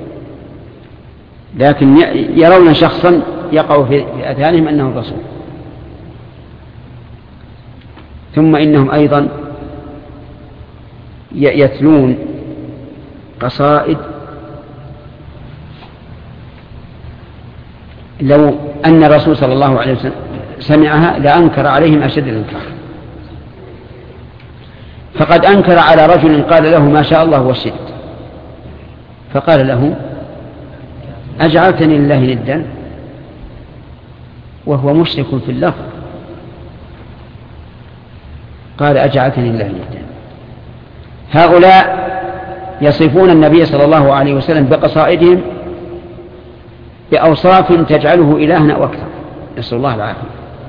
لكن يرون شخصا يقع في أذهانهم أنه الرسول. ثم إنهم أيضا يتلون قصائد لو أن الرسول صلى الله عليه وسلم سمعها لأنكر عليهم أشد الإنكار. فقد أنكر على رجل قال له: ما شاء الله وشئت، فقال له: أجعلتني لله ندا، وهو مشرك في اللفظ. قال: أجعلتني لله ندا. هؤلاء يصفون النبي صلى الله عليه وسلم بقصائدهم بأوصاف تجعله إلها أو أكثر، نسأل الله العافية.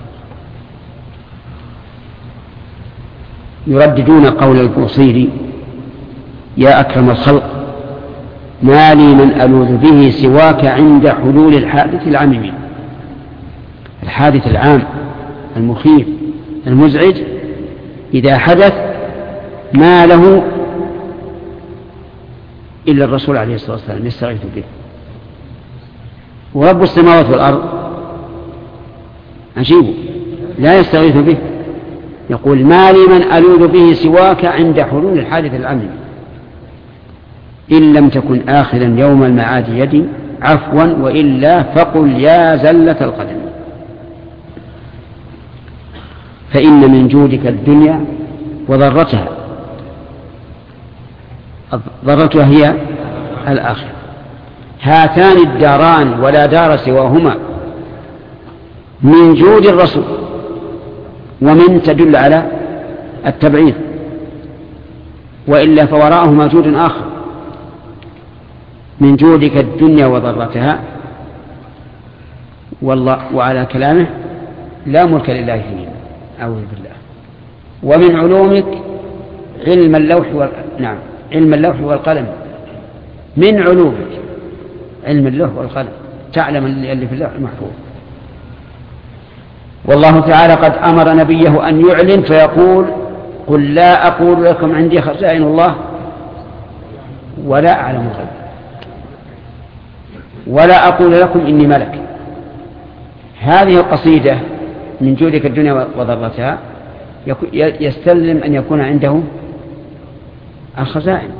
يرددون قول البوصيري: يا أكرم الخلق، ما لي من ألوذ به سواك عند حلول الحادث العميم. الحادث العام المخيف المزعج إذا حدث ما له إلا الرسول عليه الصلاة والسلام يستغيث به. ورب السماوات والأرض عجيب لا يستغيث به، يقول: ما لي من ألوذ به سواك عند حلول الحادث العميم، إن لم تكن آخذا يوم المعاد يدي عفوا، وإلا فقل يا زلة القدم. فإن من جودك الدنيا وضرتها، ضرتها هي الآخرة. هاتان الداران ولا دار سواهما من جود الرسول، ومن تدل على التبعيض، وإلا فوراءهما جود آخر. من جودك الدنيا وضرتها، والله وعلى كلامه لا ملك لله فيهما، أعوذ بالله. ومن علومك علم اللوح والقلم. من علومك علم اللوح والقلم، تعلم اللي في اللوح المحفوظ. والله تعالى قد أمر نبيه أن يعلن فيقول: قل لا أقول لكم عندي خزائن الله ولا أعلم الغيب ولا أقول لكم إني ملك. هذه القصيدة من جودك الدنيا وضرتها يستلزم أن يكون عنده الخزائن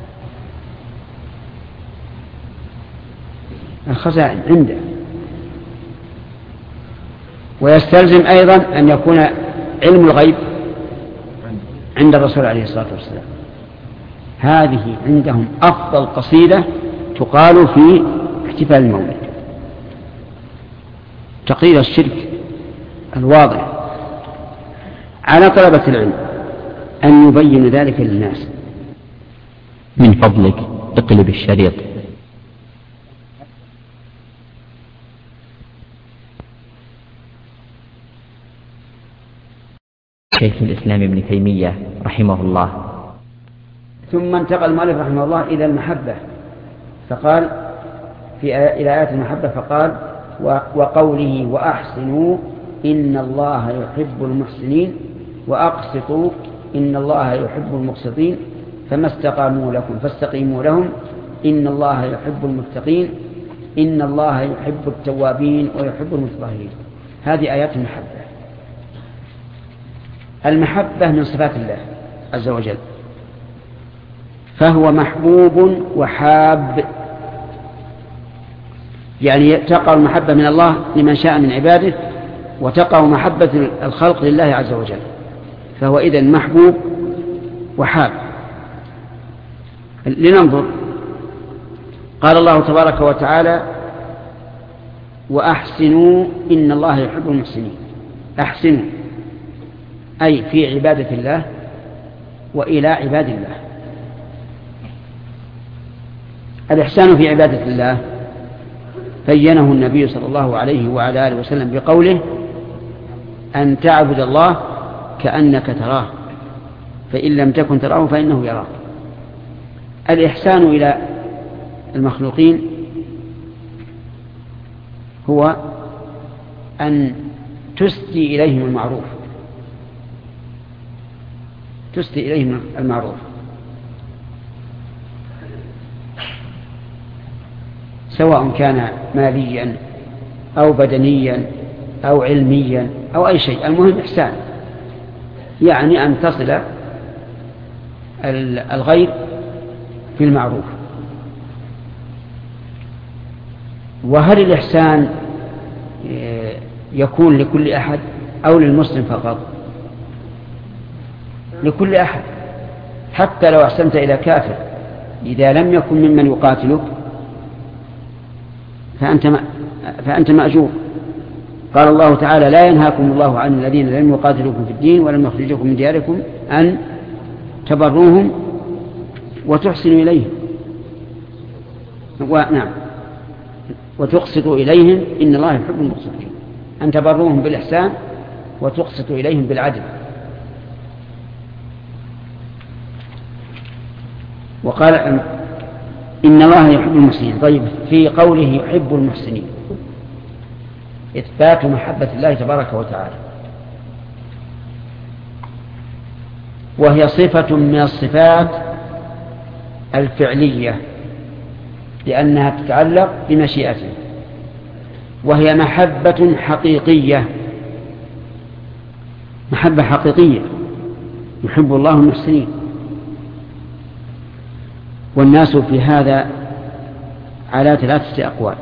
عنده، ويستلزم أيضا أن يكون علم الغيب عند الرسول عليه الصلاة والسلام. هذه عندهم أفضل قصيدة تقال في احتفال المولد، تقرير الشرك الواضح. على طلبة العلم أن يبين ذلك للناس. من فضلك اقلب الشريط. شيخ الإسلام ابن تيمية رحمه الله. ثم انتقل المؤلف رحمه الله إلى المحبة، فقال إلى آيات المحبة فقال: وقوله وأحسنوا إن الله يحب المحسنين وأقسطوا إن الله يحب المقسطين فما استقاموا لكم فاستقيموا لهم إن الله يحب المتقين إن الله يحب التوابين ويحب المتطهرين. هذه آيات المحبة. المحبة من صفات الله عز وجل، فهو محبوب وحاب، يعني تقع المحبة من الله لمن شاء من عباده، وتقع محبة الخلق لله عز وجل، فهو إذن محبوب وحاب. لننظر. قال الله تبارك وتعالى: وأحسنوا إن الله يحب المحسنين. أحسنوا أي في عبادة الله وإلى عباد الله. الإحسان في عبادة الله بينه النبي صلى الله عليه وعلى آله وسلم بقوله: أن تعبد الله كأنك تراه فإن لم تكن تراه فإنه يراك. الإحسان إلى المخلوقين هو أن تسدي إليهم المعروف، تسدي إليهم المعروف، سواء كان ماليا أو بدنيا أو علميا أو أي شيء. المهم إحسان، يعني أن تصل الغير في المعروف. وهل الإحسان يكون لكل أحد أو للمسلم فقط؟ لكل أحد، حتى لو أحسنت إلى كافر إذا لم يكن ممن يقاتلك فأنت مأجور. قال الله تعالى: لا ينهاكم الله عن الذين لم يقاتلوكم في الدين ولم يخرجوكم من دياركم أن تبروهم وتحسنوا إليهم وتقسطوا إليهم إن الله يحب المقسطين. أن تبروهم بالإحسان وتقسطوا إليهم بالعدل. وقال إن الله يحب المحسنين. طيب، في قوله يحب المحسنين إثبات محبة الله تبارك وتعالى، وهي صفة من الصفات الفعلية لأنها تتعلق بمشيئته، وهي محبة حقيقية، محبة حقيقية يحب الله المحسنين. والناس في هذا على 3 أقوال.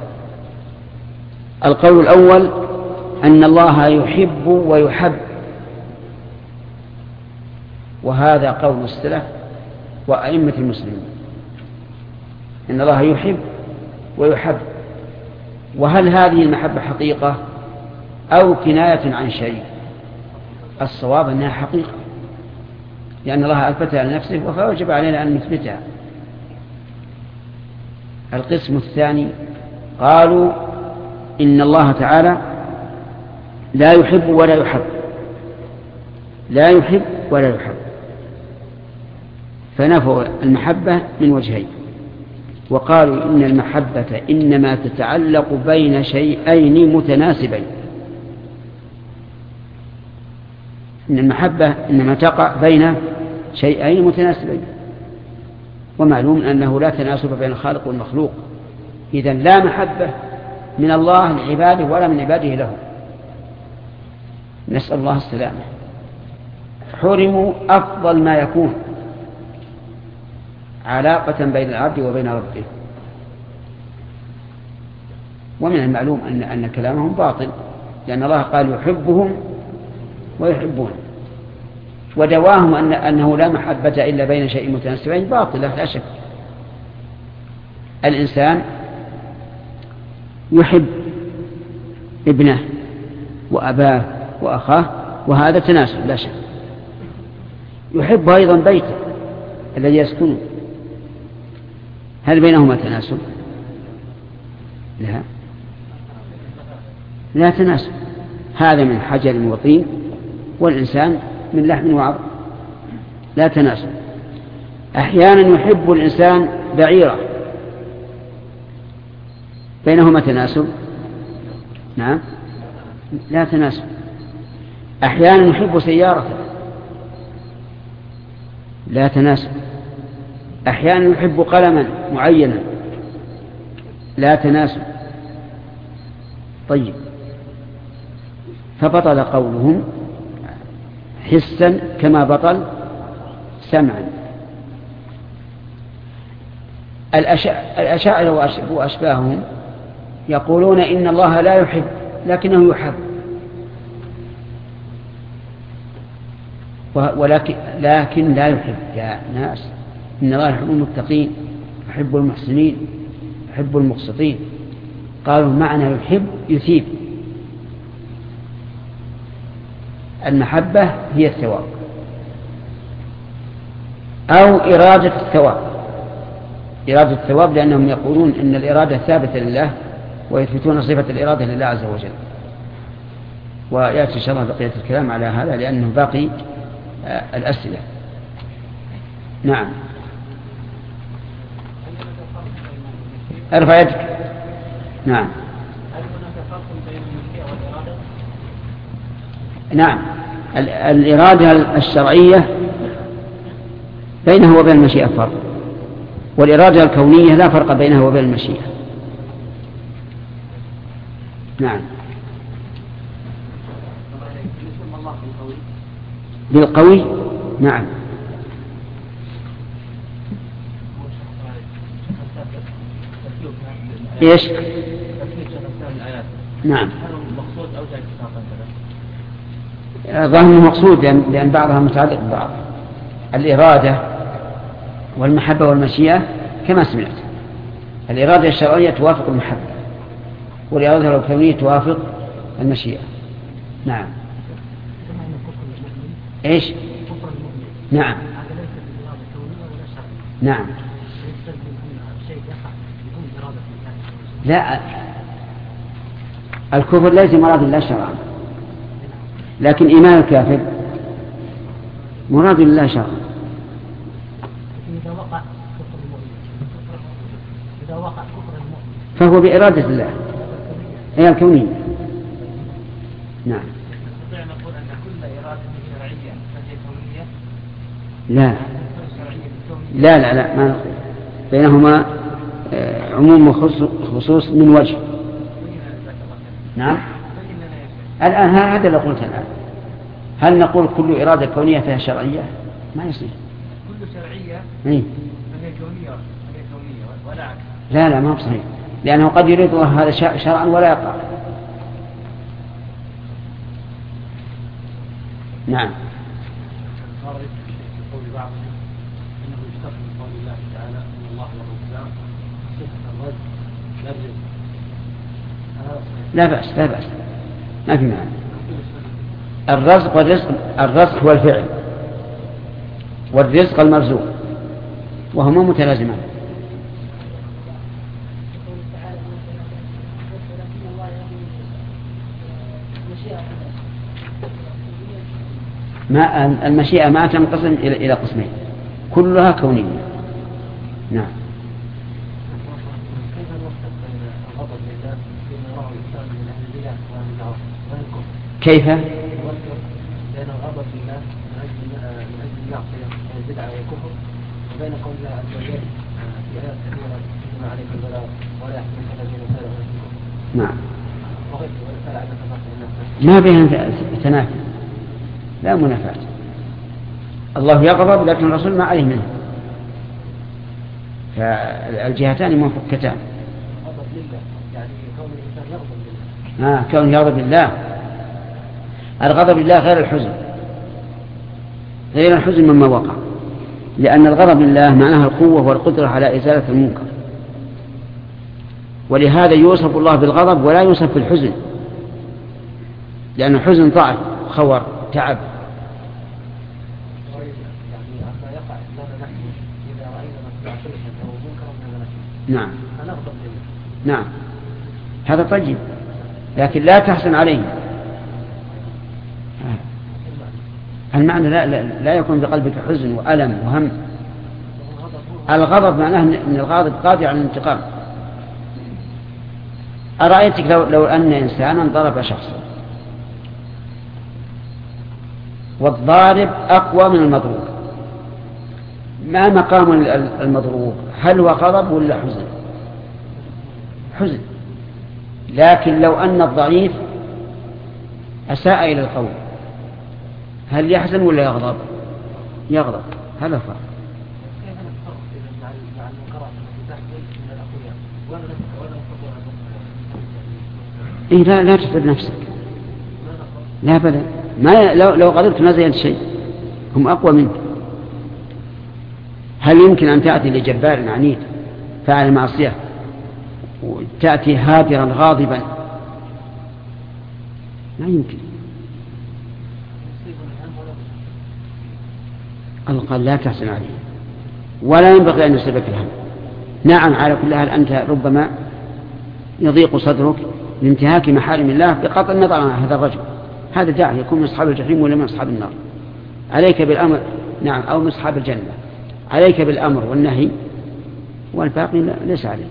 القول الأول أن الله يحب ويحب، وهذا قول السلف وأئمة المسلمين، إن الله يحب ويحب. وهل هذه المحبة حقيقة أو كناية عن شيء؟ الصواب أنها حقيقة، لأن الله أثبتها لنفسه فوجب علينا أن نثبتها. القسم الثاني قالوا إن الله تعالى لا يحب ولا يحب، لا يحب ولا يحب، فنفوا المحبة من وجهين، وقالوا إن المحبة إنما تتعلق بين شيئين متناسبين، إن المحبة إنما تقع بين شيئين متناسبين، ومعلوم أنه لا تناسب بين الخالق والمخلوق، إذن لا محبة من الله لعباده ولا من عباده له، نسأل الله السلامة. حرموا أفضل ما يكون علاقة بين العبد وبين ربه، ومن المعلوم أن كلامهم باطل، لأن الله قال يحبهم ويحبون، ودواهم أنه لا محبة إلا بين شيء متناسبين باطل لا شك. الإنسان يحب ابنه وأباه وأخاه، وهذا تناسب لا شك. يحب أيضا بيته الذي يسكنه، هل بينهما تناسب؟ لا تناسب، هذا من حجر وطين والإنسان من لحم وعظم، لا تناسب. أحيانا يحب الإنسان بعيرة، بينهما تناسب؟ نعم، لا تناسب. أحيانا يحب سيارة، لا تناسب. أحيانا يحب قلما معينا، لا تناسب. طيب، فبطل قولهم حسا كما بطل سمعا. الأشاعرة وأشباههم يقولون إن الله لا يحب لكنه يحب، لكن لا يحب يا ناس. إن الله يحب المتقين، يحب المحسنين، يحب المقسطين. قالوا معنى يحب يثيب. المحبة هي الثواب أو إرادة الثواب، إرادة الثواب، لأنهم يقولون إن الإرادة ثابتة لله ويثبتون صفة الإرادة لله عز وجل. ويأتي إن شاء الله بقية الكلام على هذا لأنه باقي الأسئلة. نعم، ارفع يدك. نعم، نعم، الإرادة الشرعية بينها وبين المشيئة فرق، والإرادة الكونية لا فرق بينها وبين المشيئة. نعم، بالقوي. نعم، ايش؟ نعم، ظاهر مقصود لأن بعضها متعلق ببعض. الإرادة والمحبة والمشيئة كما سمعت، الإرادة الشرعية توافق المحبة، والإرادة الكونية توافق المشيئة. نعم، ايش؟ نعم، نعم، لا، الكفر ليس مراد الله شرعا، لكن إيمان الكافر مراد الله شرعا. فهو بإرادة الله هي الكونية. نعم، نستطيع نقول أن كل إرادة شرعية فهي كونية؟ لا لا لا، ما نقول بينهما عموم وخصوص من وجه. نعم، الآن هذا اللي قلت الآن. هل نقول كل إرادة كونية فيها شرعية؟ ما يصير. كل شرعية فهي كونية ولا عكس. لا ما هو صحيح، لأنه قد يريد الله هذا شرعا ولا يقع. نعم، قول بعضهم انه يشترط لا بأس لا بأس، ما في معنى. الرزق والرزق، الرزق هو الفعل والرزق المرزوق، وهما متلازمان. ما المشيئة ما تنقسم إلى قسمين، كلها كونية. نعم. كيف؟ بين الغضب لله من أجل المعصية والبدعة والكفر، وبين قول الله عز وجل في آيات كثيرة إنما عليك البلاغ ولا يحزنك الذين ساروا منكم. نعم. ما بين تنافي، لا منافاة. الله يغضب لكن الرسول ما عليه منه، فالجهتان منفكتان. غضب لله يعني كون الإنسان يغضب لله. كون يغضب لله، الغضب لله غير الحزن، غير الحزن مما وقع، لأن الغضب لله معناها القوة والقدرة على إزالة المنكر، ولهذا يوصف الله بالغضب ولا يوصف بالحزن، لأن الحزن ضعف خور تعب. نعم نعم هذا طيب، لكن لا تحزن عليه. المعنى لا يكون بقلبك حزن وألم وهم. الغضب معناه أن الغاضب قادر على الانتقام. أرأيتك لو أن إنسانا ضرب شخصا والضارب أقوى من المضروب، ما مقام المضروب؟ هل هو غضب ولا حزن؟ حزن. لكن لو أن الضعيف أساء إلى القول، هل يحزن ولا يغضب؟ يغضب. هذا فرق. إيه لا تحسب نفسك، لا بدا، ما لو غضبت ما زينت شيء، هم أقوى منك. هل يمكن أن تأتي لجبار عنيد فعل معصية وتأتي هادرا غاضبا؟ ما يمكن. الله قال لا تحزن عليه ولا ينبغي أن يصيبك الهم. نعم على كل حال أنت ربما يضيق صدرك لانتهاك محارم الله بقطع النظر عن هذا الرجل، هذا داعي يكون من أصحاب الجحيم ولا من أصحاب النار. عليك بالأمر، نعم، أو من أصحاب الجنة. عليك بالأمر والنهي والباقي ليس عليك.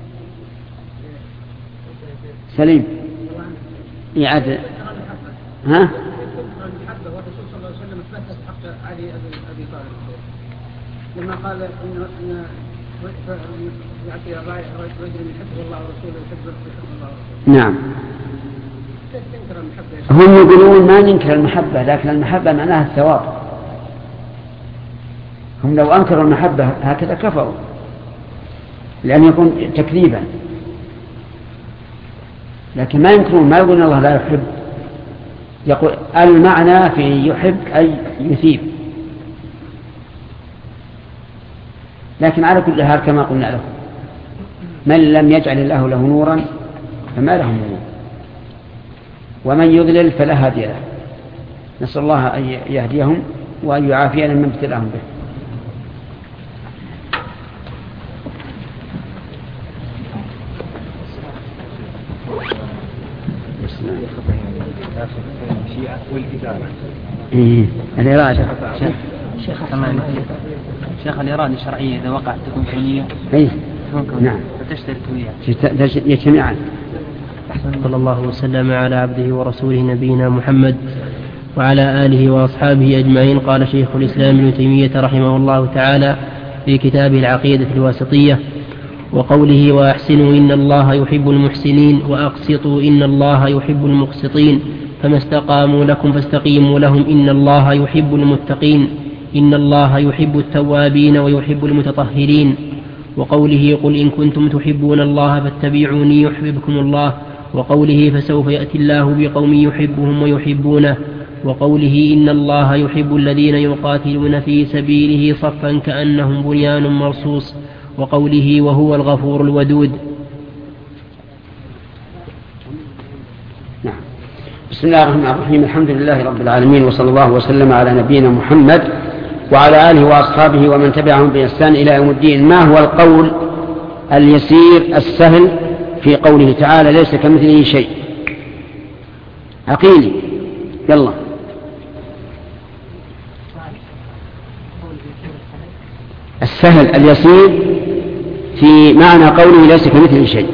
سليم إعادة. ها؟ المحبة والرسول صلى الله عليه وسلم اثبت حق علي أبي طالب لما قال إن يعطي رجل يحبه الله ورسوله يحبه الله ورسوله. نعم. هم يقولون ما ننكر المحبة، لكن المحبة معناها الثواب. هم لو أنكروا المحبة هكذا كفروا، لأن يكون تكذيبا. لكن ما ينكرون، ما يقولون الله لا يحب، يقول المعنى في يحب أي يثيب. لكن على كل حال كما قلنا له، من لم يجعل الله له نورا فما له نور، ومن يضلل فلا هادي له. نسأل الله أن يهديهم وأن يعافينا من ابتلاهم به. الإرادة شيخ الإرادة الشرعية إذا وقعت تكون كونية. نعم فتشترك وياها يجتمعان. صلى الله وسلم على عبده ورسوله نبينا محمد وعلى آله وأصحابه أجمعين. قال شيخ الإسلام ابن تيمية رحمه الله تعالى في كتابه العقيدة الواسطية: وقوله وأحسنوا إن الله يحب المحسنين وأقسطوا إن الله يحب المقسطين فما استقاموا لكم فاستقيموا لهم إن الله يحب المتقين إن الله يحب التوابين ويحب المتطهرين. وقوله قل إن كنتم تحبون الله فاتبعوني يحببكم الله. وقوله فسوف يأتي الله بقوم يحبهم ويحبونه. وقوله إن الله يحب الذين يقاتلون في سبيله صفا كأنهم بنيان مرصوص. وقوله وهو الغفور الودود. نعم. بسم الله الرحمن الرحيم. الحمد لله رب العالمين، وصلى الله وسلم على نبينا محمد وعلى آله وأصحابه ومن تبعهم بإحسان إلى يوم الدين. ما هو القول اليسير السهل في قوله تعالى ليس كمثله شيء؟ عقيلي يلا. السهل اليسير في معنى قوله ليس كمثله شيء.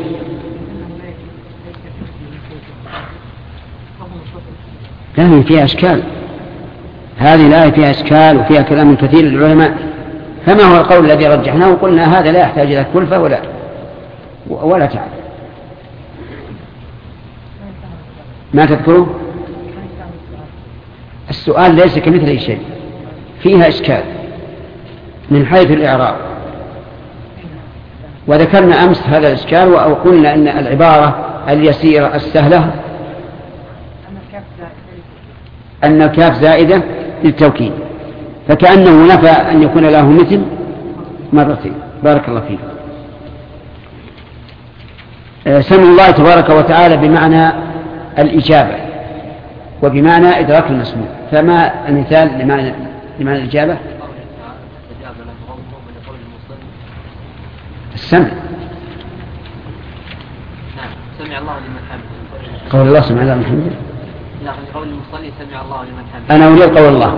لا، فيها أشكال، هذه الآية فيها أشكال وفيها كلام كثير للعلماء. فما هو القول الذي رجحناه وقلنا هذا لا يحتاج إلى كلفة ولا تعب؟ ما تذكره؟ السؤال ليس كمثله شيء فيها إشكال من حيث الإعراب، وذكرنا أمس هذا الإشكال وقلنا أن العبارة اليسيرة السهلة أن الكاف زائدة للتوكيد، فكأنه نفى أن يكون له مثل مرتين. بارك الله فيك. سمع الله تبارك وتعالى بمعنى الإجابة وبمعنى إدراك المسموع، فما المثال لمعنى الإجابة؟ السمع. سمع الله لمن حمده. قول الله سمع الله لمن حمده. لا، قول المصلي سمع الله لمن حمده. أنا أريد قول الله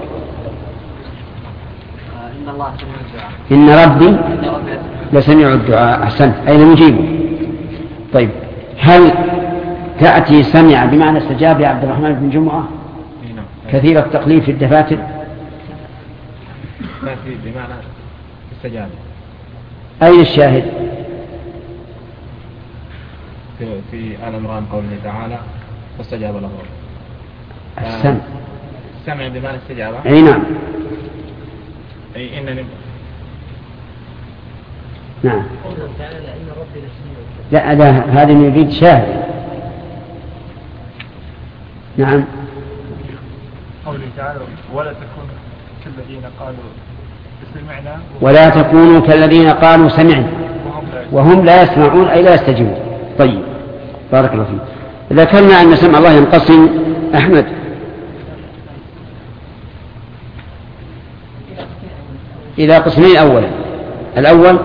إن الله سميع الدعاء. إن ربي لسميع الدعاء. أحسنت، أين نجيبه؟ طيب، هل تأتي سمع بمعنى استجاب يا عبد الرحمن بن جمعة؟ كثير التقليد في الدفاتر. تأتي بمعنى استجاب. أين الشاهد؟ في آل عمران قوله تعالى فاستجاب له. السمع. السمع بمعنى استجابة. أي نعم. أي إنني. نعم. لا، هذا يريد شاهد. نعم. قوله تعالى ولا تكونوا كالذين قالوا سمعنا ولا تكونوا كالذين قالوا سمعنا وهم لا يسمعون أي لا يستجيبون. طيب، بارك الله فيك. ذكرنا أن سمع الله ينقسم أحمد إلى قسمين. الأول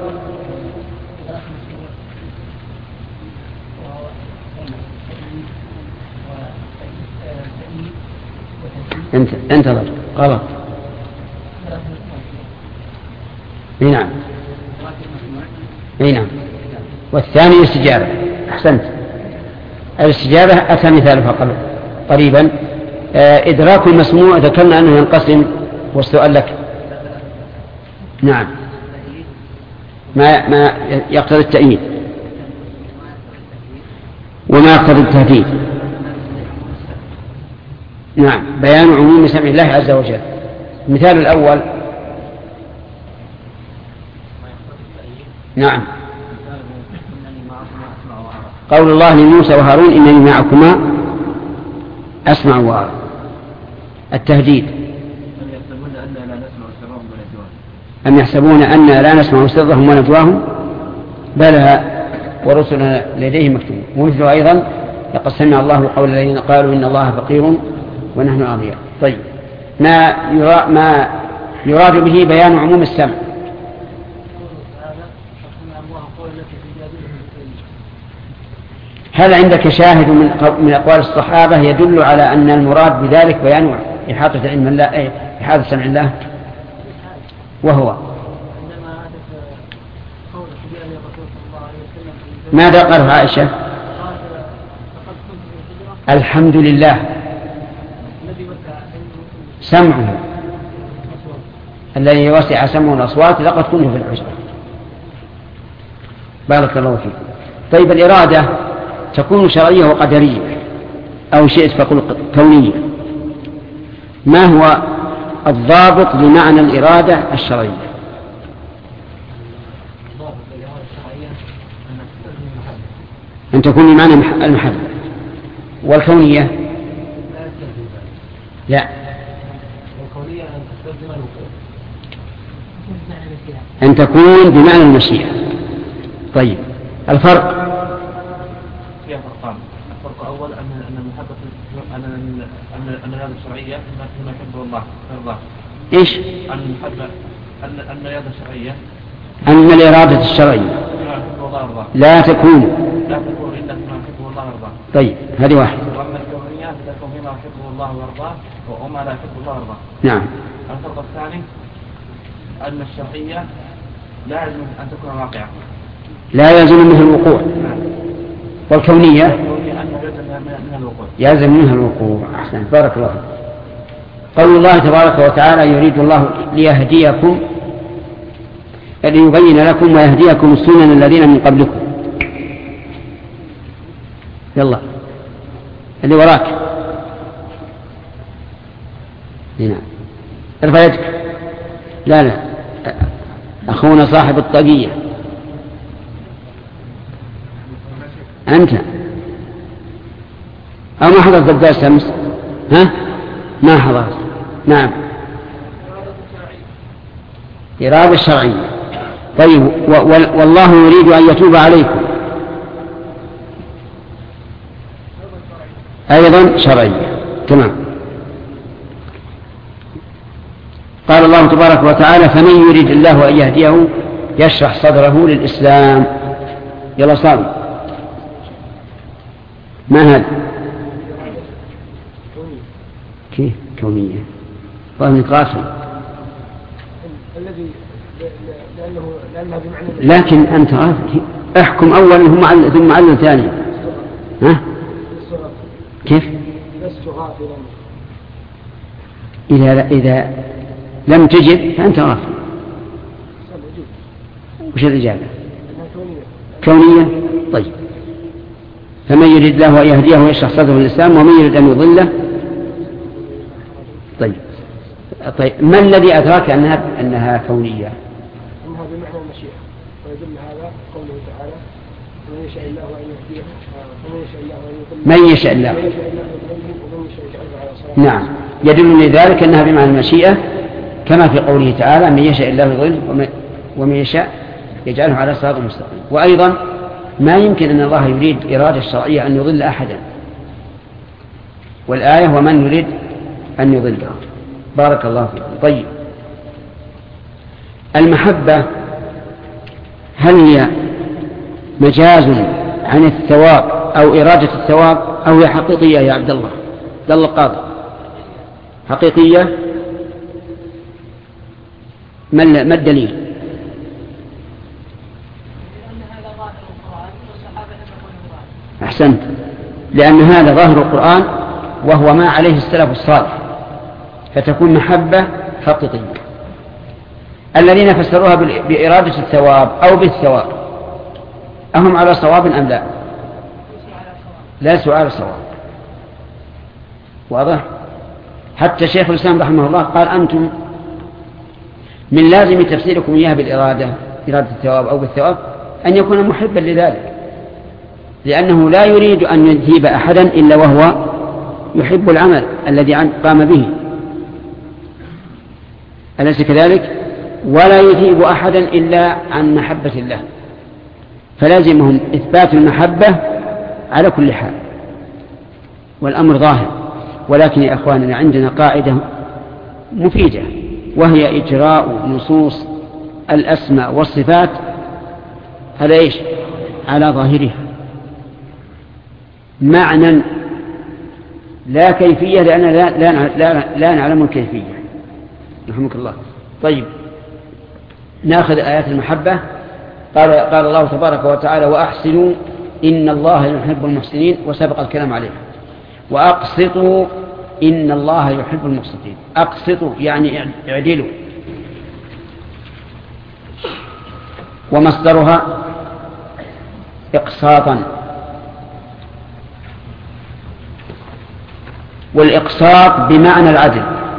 انتظر غلط. نعم. نعم. والثاني الاستجابة. أحسنت، الاستجابة أتى مثالها قريبا. إدراك المسموع ذكرنا أنه ينقسم، والسؤال لك. نعم. ما يقتضي التأييد وما يقتضي التهديد. نعم، بيان عموم سمع الله عز وجل. المثال الأول. نعم، قول الله لموسى وهارون إنني معكما أسمع وأرى. التهديد أم يحسبون أننا لا نسمع سرهم ونجواهم بلى ورسلنا لديهم مكتوبون. ومثله أيضا لقد سمع الله قول الذين قالوا إن الله فقير ونحن أغنياء. طيب، ما يراد به بيان عموم السمع. هل عندك شاهد من أقوال الصحابة يدل على أن المراد بذلك بيان إحاطة علم الله، إحاطة سمع الله؟ وهو ماذا قال عائشة؟ الحمد لله سمعه الذي وسع سمعه الأصوات لقد كنت في الحجرة. بارك الله فيكم. طيب، الإرادة تكون شرعية وقدرية أو شئت فقل كونية. ما هو الضابط لمعنى الإرادة الشرعية؟ أن تكون بمعنى المحبة. والكونية لا، أن تكون بمعنى المشيئة. طيب، الفرق فيها فرقان. الفرق الأول أن المحبة أن الإرادة الشرعية فيما يحبه الله ويرضاه. إيش؟ أن الإرادة الشرعية أن الإرادة الشرعية لا تكون إلا فيما يحبه الله ويرضاه. طيب هذه واحد. وأما الكونية فتكون فيما يحبه الله ويرضاه وما لا يحبه الله ويرضاه. نعم. الفرق الثاني أن الشرعية لا يلزم أن تكون واقعة. لا يلزم منها الوقوع. والكونية يلزم منها الوقوع. أحسن بارك الله. قول الله تبارك وتعالى يريد الله ليهديكم ليبين لكم ويهديكم السنن الذين من قبلكم. يلا اللي وراك. هنا ارفع يدك. لا أخونا صاحب الطاقية أنت أو ما حضرت الدرس أمس؟ ها؟ ما حضرت. نعم إرادة شرعية. طيب والله يريد أن يتوب عليكم أيضا شرعية. تمام. قال الله تبارك وتعالى فمن يريد الله أن يهديه يشرح صدره للإسلام. يلا صار ما هذا؟ كيف كونية؟ فهم قاسم الذي لأنها بمعنى لكن أنت احكم أولا ثم علم ثانيا. ها؟ كيف؟ إذا لم تجب فأنت غافل. وش الإجابة؟ كونية. طيب فمن يريد الله أن يهديه ويشرح صدره للإسلام ومن يريد أن يضله. طيب ما الذي أدراك أنها كونية؟ أنها بمعنى المشيئة ويدل هذا قوله تعالى من يشاء الله أن يهديه ومن يشاء الله أن يضله. من يشاء الله. ومن يشاء يجعله على صراط. نعم يدل لذلك أنها بمعنى المشيئة كما في قوله تعالى من يشاء الله يضله ومن يشاء يجعله على صراط مستقيم. وأيضا ما يمكن أن الله يريد إرادة الشرعية أن يضل أحدا. والآية ومن يريد أن يضله. بارك الله فيكم. طيب المحبة هل هي مجاز عن الثواب أو إرادة الثواب أو هي حقيقية يا عبد الله؟ عبد الله القاضي حقيقية. ما الدليل؟ أحسنت. لأن هذا ظاهر القرآن وهو ما عليه السلف الصالح فتكون محبة حقيقية. الذين فسروها بإرادة الثواب أو بالثواب أهم على صواب أم لا؟ ليسوا على صواب. واضح؟ حتى شيخ الإسلام رحمه الله قال أنتم من لازم تفسيركم إياها بالإرادة إرادة الثواب أو بالثواب أن يكون محبا لذلك لأنه لا يريد أن يذهب أحدا إلا وهو يحب العمل الذي قام به. أليس كذلك؟ ولا يثيب أحدا إلا عن محبة الله. فلازمهم إثبات المحبة على كل حال والأمر ظاهر. ولكن يا أخواننا عندنا قاعدة مفيدة وهي إجراء نصوص الأسماء والصفات هذا إيش؟ على ظاهرها معنى لا كيفية لأننا لا نعلم الكيفية. رحمك الله. طيب ناخذ آيات المحبة. قال الله تبارك وتعالى وأحسنوا إن الله يحب المحسنين وسبق الكلام عليه. وأقسطوا إن الله يحب المقسطين. أقسطوا يعني اعدلوا. ومصدرها إقساطا. والإقساط بمعنى العدل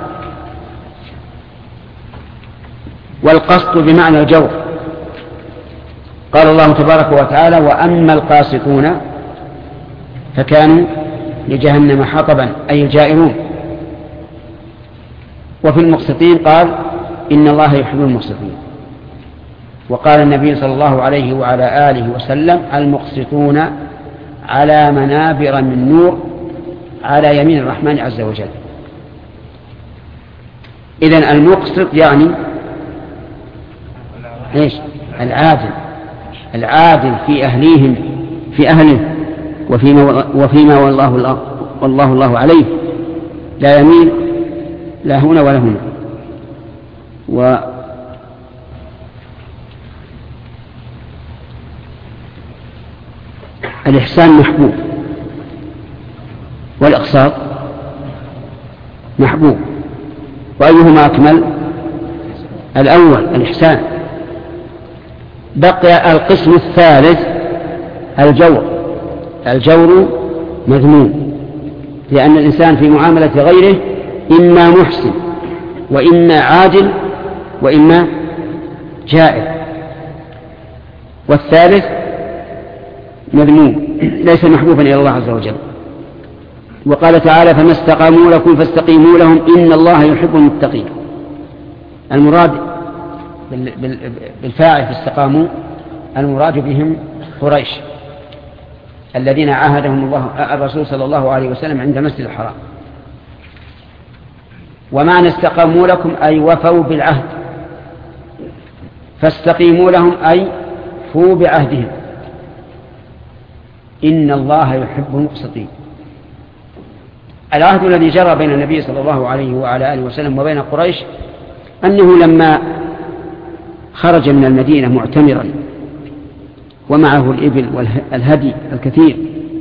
والقسط بمعنى الجور. قال الله تبارك وتعالى وأما القاسطون فكانوا لجهنم حطبا أي الجائرون. وفي المقسطين قال إن الله يحب المقسطين. وقال النبي صلى الله عليه وعلى آله وسلم المقسطون على منابر من نور على يمين الرحمن عز وجل. إذن المقسط يعني إيش؟ العادل في أهليهم في أهله وفيما والله الله عليه، لا يميل لا هنا ولا هنا. الإحسان محبوب والإقساط محبوب، وأيهما أكمل؟ الأول الإحسان. بقي القسم الثالث الجور مذموم، لأن الإنسان في معاملة غيره إما محسن وإما عادل وإما جائر، والثالث مذموم ليس محبوبا إلى الله عز وجل. وقال تعالى فما استقاموا لكم فاستقيموا لهم إن الله يحب المتقين. المراد بالفاعل فاستقاموا المراد بهم قريش الذين عاهدهم الله الرسول صلى الله عليه وسلم عند المسجد الحرام. ومعنى استقاموا لكم أي وفوا بالعهد، فاستقيموا لهم أي فوا بعهدهم. إن الله يحب المقسطين. العهد الذي جرى بين النبي صلى الله عليه وعلى آله وسلم وبين قريش أنه لما خرج من المدينة معتمرا ومعه الإبل والهدي الكثير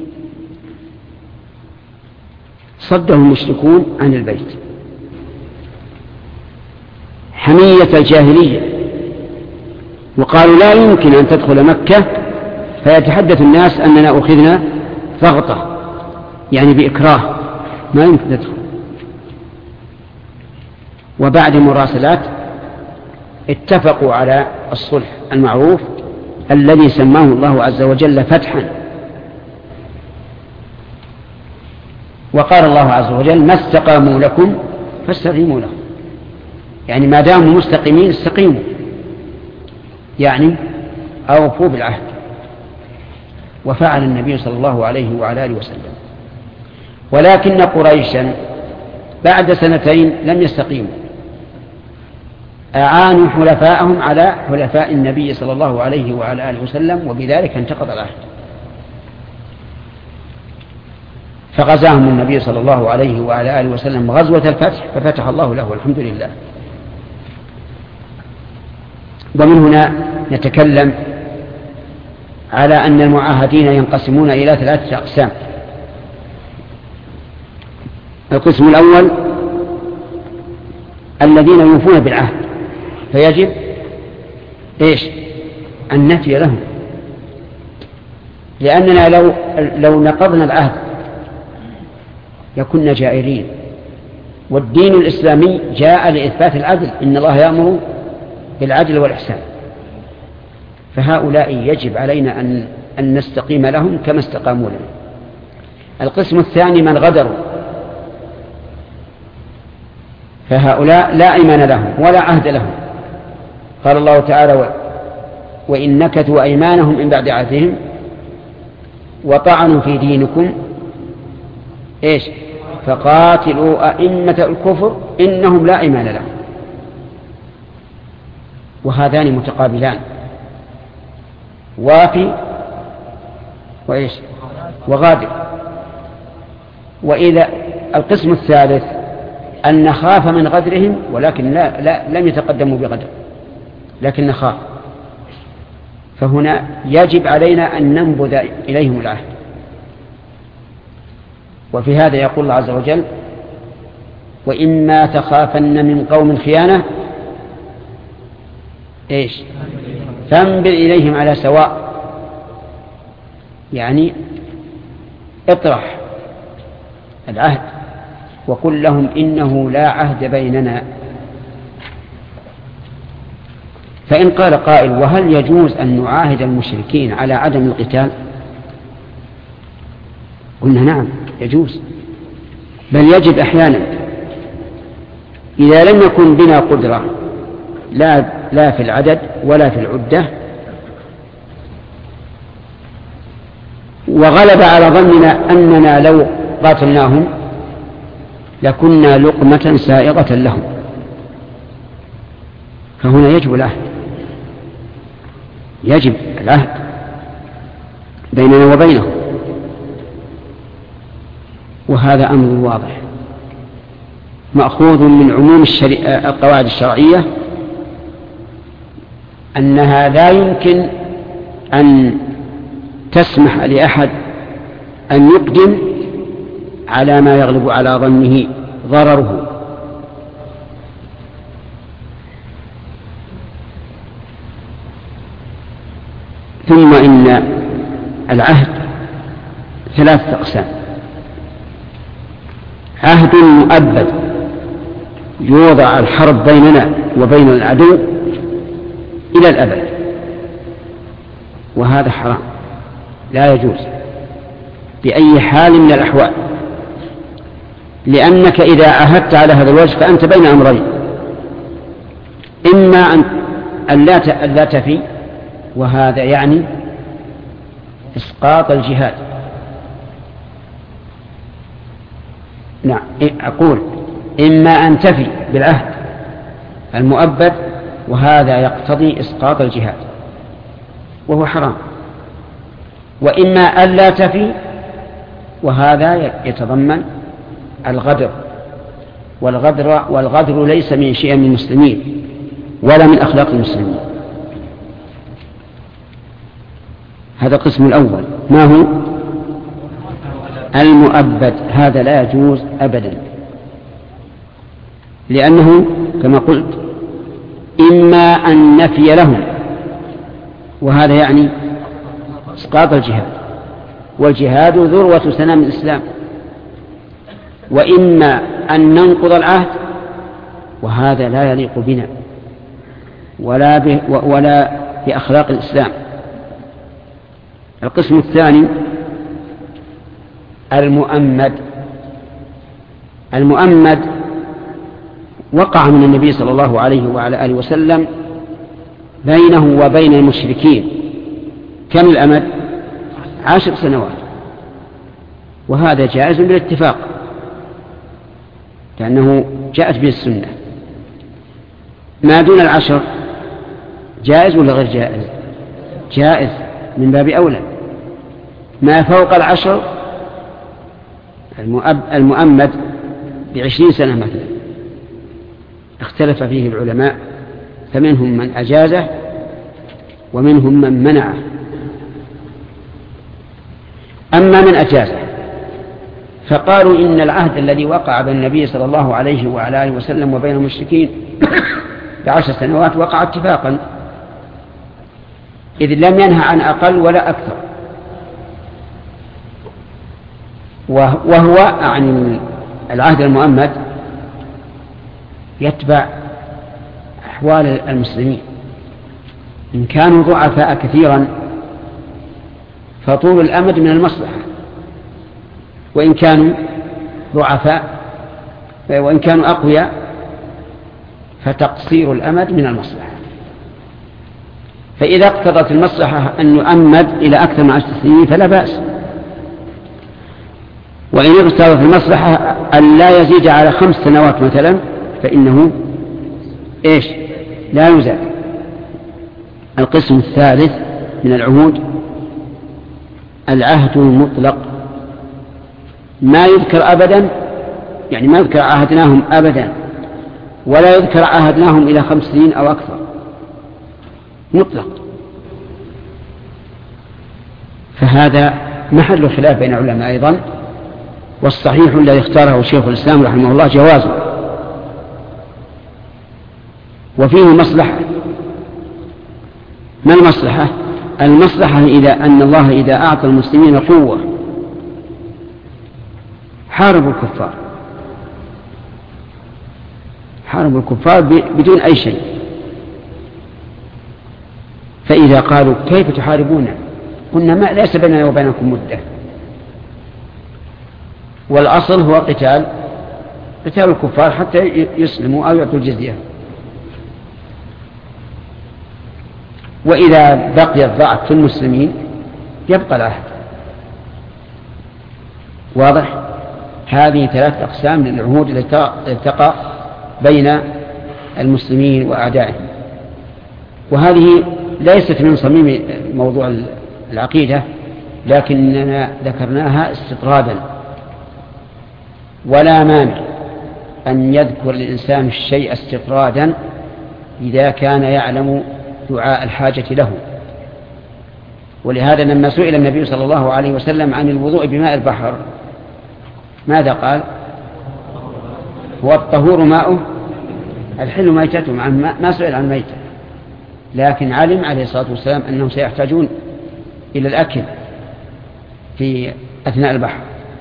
صده المشركون عن البيت حمية الجاهلية، وقالوا لا يمكن أن تدخل مكة، فيتحدث الناس أننا أخذنا ضغطة يعني بإكراه، ما يمكن تدخل. وبعد مراسلات اتفقوا على الصلح المعروف الذي سماه الله عز وجل فتحا. وقال الله عز وجل ما استقاموا لكم فاستقيموا لهم، يعني ما داموا مستقيمين استقيموا، يعني أوفوا بالعهد. وفعل النبي صلى الله عليه وعلى آله وسلم. ولكن قريشا بعد 2 لم يستقيموا، أعانوا حلفاءهم على حلفاء النبي صلى الله عليه وعلى آله وسلم، وبذلك انتقض العهد. فغزاهم النبي صلى الله عليه وعلى آله وسلم غزوة الفتح، ففتح الله له والحمد لله. ومن هنا نتكلم على أن المعاهدين ينقسمون إلى 3 أقسام. القسم الأول الذين يوفون بالعهد، فيجب النفي لهم، لأننا لو نقضنا العهد لكنا جائرين، والدين الإسلامي جاء لإثبات العدل، إن الله يأمر بالعدل والإحسان، فهؤلاء يجب علينا أن نستقيم لهم كما استقاموا لنا. القسم الثاني من غدروا، فهؤلاء لا إيمان لهم ولا عهد لهم. قال الله تعالى وإن نكثوا أيمانهم من بعد عهدهم وطعنوا في دينكم فقاتلوا أئمة الكفر إنهم لا إيمان لهم. وهذان متقابلان، وافي وغادر. وإذا القسم الثالث أن نخاف من غدرهم، ولكن لم يتقدموا بغدر، لكن نخاف، فهنا يجب علينا أن ننبذ إليهم العهد. وفي هذا يقول الله عز وجل وإما تخافن من قوم خيانة فانبذ إليهم على سواء، يعني اطرح العهد وقل لهم إنه لا عهد بيننا. فإن قال قائل وهل يجوز أن نعاهد المشركين على عدم القتال؟ قلنا نعم يجوز، بل يجب أحيانا إذا لم يكن بنا قدرة لا في العدد ولا في العدة، وغلب على ظننا أننا لو قاتلناهم لكنا لقمة سائغة لهم، فهنا يجب العهد، يجب العهد بيننا وبينهم، وهذا أمر واضح مأخوذ من عموم القواعد الشرعية أنها لا يمكن أن تسمح لأحد أن يقدم على ما يغلب على ظنه ضرره. ثم إن العهد ثلاثة أقسام: عهد مؤبد يوضع الحرب بيننا وبين العدو إلى الأبد، وهذا حرام لا يجوز بأي حال من الأحوال، لأنك إذا عهدت على هذا الوجه فأنت بين أمرين: إما أن لا تفي، وهذا يعني إسقاط الجهاد. نعم، أقول إما أن تفي بالعهد المؤبد، وهذا يقتضي إسقاط الجهاد وهو حرام، وإما أن لا تفي، وهذا يتضمن الغدر، والغدر ليس من شيء من المسلمين ولا من أخلاق المسلمين. هذا القسم الأول. ما هو؟ المؤبد. هذا لا يجوز أبدا، لأنه كما قلت إما أن نفي لهم، وهذا يعني إسقاط الجهاد، والجهاد ذروة سنام الإسلام، وإما أن ننقض العهد، وهذا لا يليق بنا ولا بأخلاق الإسلام. القسم الثاني المؤمد وقع من النبي صلى الله عليه وعلى آله وسلم بينه وبين المشركين كم الأمد؟ 10 سنوات، وهذا جائز بالاتفاق لأنه جاءت به السنة. ما دون 10 جائز ولا غير جائز؟ جائز من باب أولى. ما فوق 10 المؤمد ب20 سنة مثلا اختلف فيه العلماء، فمنهم من أجازه ومنهم من منعه. أما من أجازه فقالوا إن العهد الذي وقع بين النبي صلى الله عليه وعلى آله وسلم وبين المشركين ب10 سنوات وقع اتفاقا، إذ لم ينهى عن أقل ولا أكثر، وهو عن العهد المؤمد يتبع أحوال المسلمين. إن كانوا ضعفاء كثيرا فطول الأمد من المصلحة، وإن كانوا ضعفاء وإن كانوا أقوياء فتقصير الأمد من المصلحة. فإذا اقتضت المصلحة أن يؤمد إلى أكثر من 10 سنين فلا بأس، وإن اقتضت المصلحة أن لا يزيد على 5 سنوات مثلا فإنه لا يزال. القسم الثالث من العهود العهد المطلق، ما يذكر أبدا، يعني ما يذكر عهدناهم أبدا ولا يذكر عهدناهم إلى 5 سنين أو أكثر، مطلق. فهذا محل خلاف بين العلماء أيضا، والصحيح الذي اختاره شيخ الإسلام رحمه الله جوازه، وفيه مصلحة. ما المصلحة؟ المصلحة أن الله إذا أعطى المسلمين قوة حاربوا الكفار بدون أي شيء، فإذا قالوا كيف تحاربون؟ قلنا ما ليس بيننا وبينكم مدة، والأصل هو قتال الكفار حتى يسلموا أو يعطوا الجزية. وإذا بقي الضعف في المسلمين يبقى العهد، واضح؟ هذه 3 أقسام للعهود التي تقع بين المسلمين وأعدائهم، وهذه ليست من صميم موضوع العقيدة، لكننا ذكرناها استطرادا، ولا مانع أن يذكر الإنسان الشيء استطرادا إذا كان يعلم دعاء الحاجة له. ولهذا لما سئل النبي صلى الله عليه وسلم عن الوضوء بماء البحر ماذا قال؟ هو الطهور ماؤه الحل ميتته، ما سئل عن ميتة، لكن علم عليه الصلاة والسلام أنهم سيحتاجون إلى الأكل في أثناء البحر.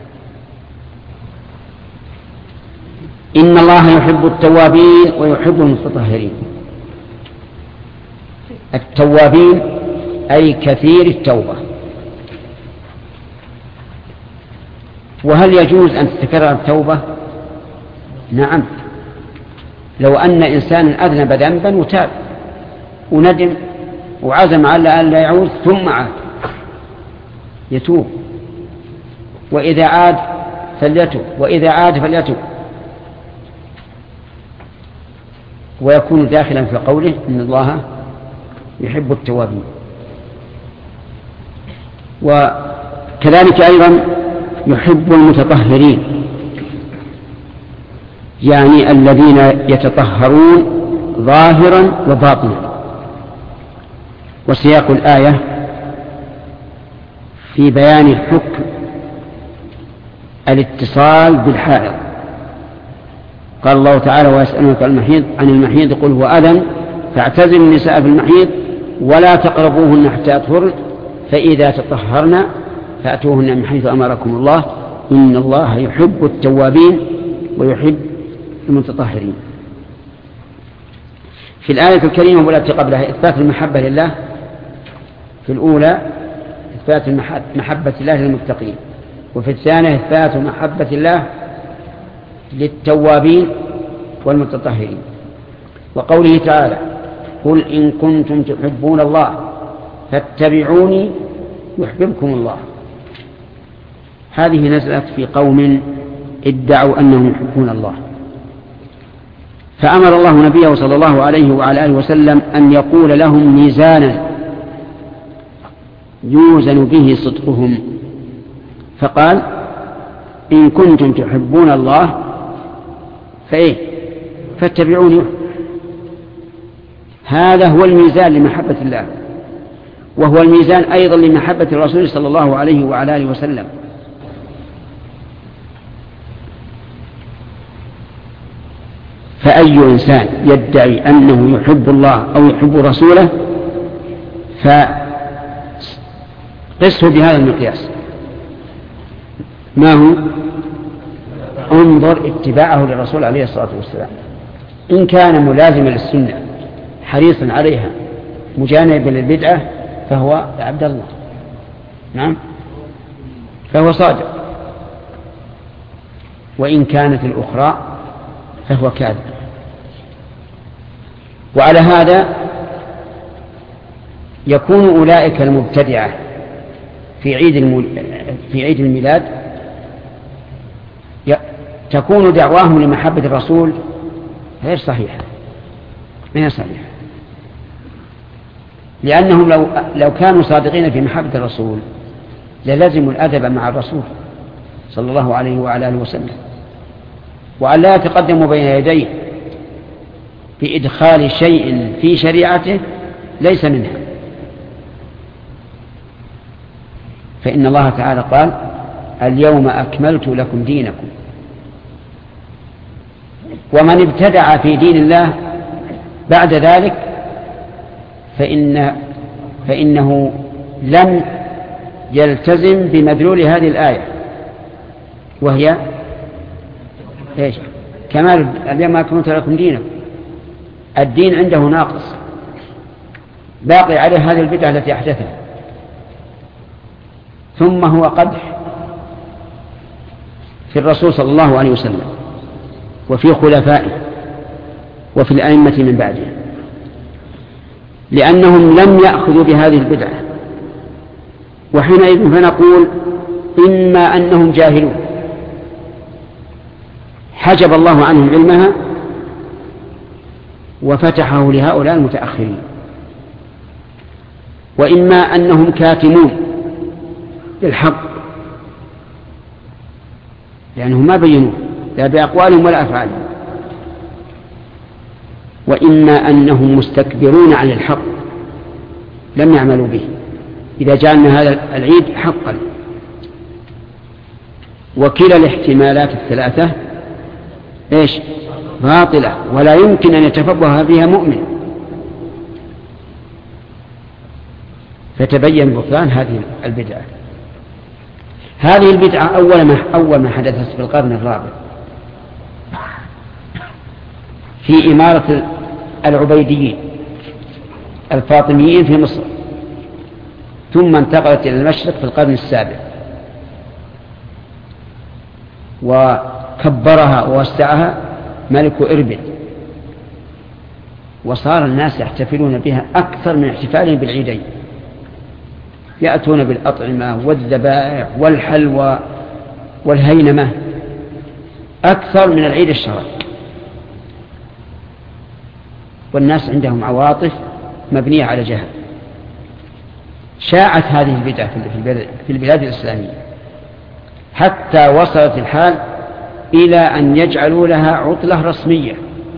إن الله يحب التوابين ويحب المتطهرين. التوابين أي كثير التوبة. وهل يجوز أن تتكرر التوبة؟ نعم، لو أن إنسان أذنب ذنبا وتاب وندم وعزم على أن لا يعود ثم عاد يتوب، وإذا عاد فليتوب، وإذا عاد فليتوب، ويكون داخلا في قوله إن الله يحب التوابين. وكذلك أيضا يحب المتطهرين، يعني الذين يتطهرون ظاهرا وباطنا. وسياق الآية في بيان حكم الاتصال بالحائض. قال الله تعالى ويسألونك عن المحيض قل هو أذى فاعتزلوا النساء في المحيض ولا تقربوهن حتى يطهرن فإذا تطهرن فأتوهن من حيث أمركم الله إن الله يحب التوابين ويحب المتطهرين. في الآية الكريمة والتي قبلها إثبات المحبة لله. في الأولى إثبات محبة الله للمتقين، وفي الثانية إثبات محبة الله للتوابين والمتطهرين. وقوله تعالى قل إن كنتم تحبون الله فاتبعوني يحببكم الله. هذه نزلت في قوم ادعوا أنهم يحبون الله، فأمر الله نبيه صلى الله عليه وعلى آله وسلم أن يقول لهم ميزانا يوزن به صدقهم، فقال إن كنتم تحبون الله فاتبعوني. هذا هو الميزان لمحبة الله، وهو الميزان أيضا لمحبة الرسول صلى الله عليه وعلى آله وسلم. فأي إنسان يدعي أنه يحب الله أو يحب رسوله فقسه بهذا المقياس. ما هو؟ انظر اتباعه للرسول عليه الصلاة والسلام. إن كان ملازما للسنة حريصا عليها مجانبا للبدعة فهو عبد الله، نعم، فهو صادق. وإن كانت الأخرى فهو كاذب. وعلى هذا يكون أولئك المبتدعة في عيد الميلاد تكون دعواهم لمحبة الرسول غير صحيحة، غير صحيحة، لأنهم لو كانوا صادقين في محبة الرسول للزموا الأدب مع الرسول صلى الله عليه وعلى آله وسلم، وأن لا يتقدموا بين يديه بإدخال شيء في شريعته ليس منها. فإن الله تعالى قال اليوم أكملت لكم دينكم. ومن ابتدع في دين الله بعد ذلك فإنه لم يلتزم بمدلول هذه الآية، وهي إيش؟ كمال اليوم أكملت لكم دينكم. الدين عنده ناقص باقي عليه هذه البدعة التي أحدثها، ثم هو قدح في الرسول صلى الله عليه وسلم وفي خلفائه وفي الأئمة من بعده، لأنهم لم يأخذوا بهذه البدعة. وحينئذ فنقول إما أنهم جاهلون حجب الله عنهم علمها وفتحه لهؤلاء المتأخرين. وإما أنهم كاتمون بالحق لأنهم ما بينوه لا بأقوالهم ولا أفعالهم، وإما أنهم مستكبرون عن الحق لم يعملوا به إذا جعلنا هذا العيد حقا. وكلا الاحتمالات الثلاثة باطلة ولا يمكن أن يتفقه فيها مؤمن. فتبين بطلان هذه البدعة. هذه البدعة أول ما حدثت في القرن الرابع في إمارة العبيديين الفاطميين في مصر، ثم انتقلت إلى المشرق في القرن السابع وكبرها ووسعها ملك إربد، وصار الناس يحتفلون بها أكثر من احتفالهم بالعيدين، يأتون بالأطعمة والذبائح والحلوى والهينمة أكثر من العيد الشرعي. والناس عندهم عواطف مبنية على جهل. شاعت هذه البدعة في البلاد الإسلامية حتى وصلت الحال إلى أن يجعلوا لها عطلة رسمية،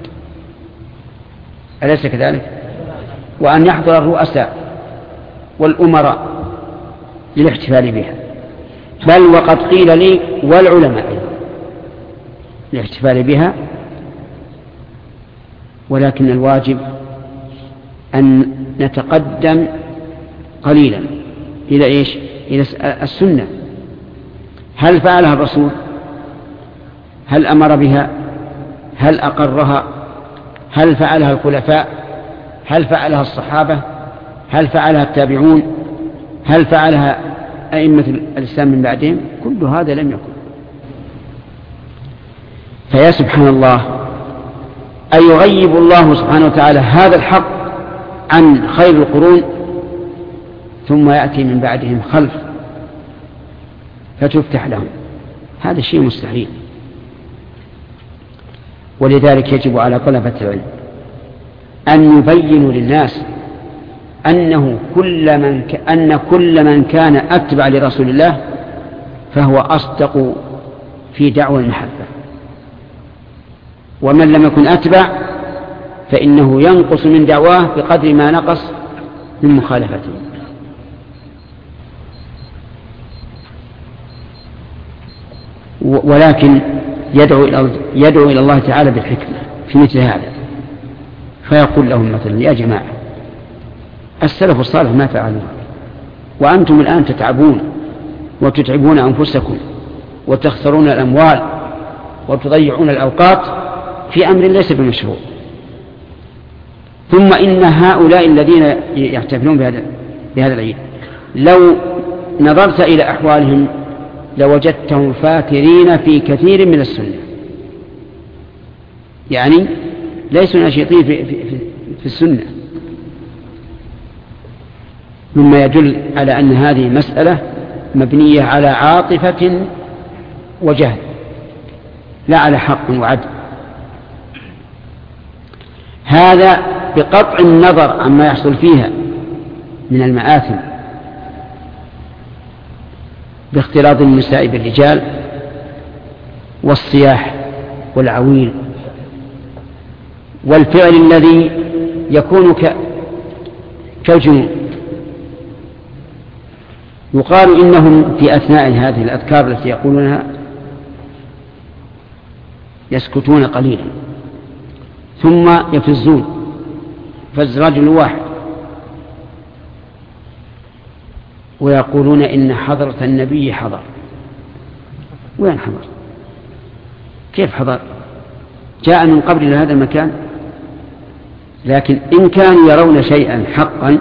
أليس كذلك؟ وأن يحضر الرؤساء والأمراء للاحتفال بها، بل وقد قيل لي والعلماء أيضا للاحتفال بها. ولكن الواجب أن نتقدم قليلا إلى إلى السنة. هل فعلها الرسول؟ هل أمر بها؟ هل أقرها؟ هل فعلها الخلفاء؟ هل فعلها الصحابة؟ هل فعلها التابعون؟ هل فعلها أئمة الإسلام من بعدهم؟ كل هذا لم يكن. فيا سبحان الله، أيغيب الله سبحانه وتعالى هذا الحق عن خير القرون ثم يأتي من بعدهم خلف فتفتح لهم؟ هذا شيء مستحيل. ولذلك يجب على طلبة العلم أن يبينوا للناس أن كل من كان أتبع لرسول الله فهو أصدق في دعوى المحبة، ومن لم يكن أتبع فإنه ينقص من دعواه بقدر ما نقص من مخالفته. ولكن يدعو إلى الله تعالى بالحكمة في مثل هذا، فيقول لهم مثلا: يا جماعة، السلف الصالح ما فعلوا، وأنتم الآن تتعبون وتتعبون أنفسكم وتخسرون الأموال وتضيعون الأوقات في أمر ليس بمشروع. ثم إن هؤلاء الذين يحتفلون بهذا العيد لو نظرت إلى أحوالهم لوجدتهم فاترين في كثير من السنة، يعني ليسوا نشيطين في السنة، مما يدل على أن هذه مسألة مبنية على عاطفة وجهل لا على حق وعدل. هذا بقطع النظر عما يحصل فيها من المآثم باختلاط النساء بالرجال والصياح والعويل والفعل الذي يكون كالجنون. يقال إنهم في أثناء هذه الأذكار التي يقولونها يسكتون قليلا ثم يفزون فز رجل واحد ويقولون إن حضرة النبي حضر. وين حضر؟ كيف حضر؟ جاء من قبل إلى هذا المكان. لكن إن كانوا يرون شيئا حقا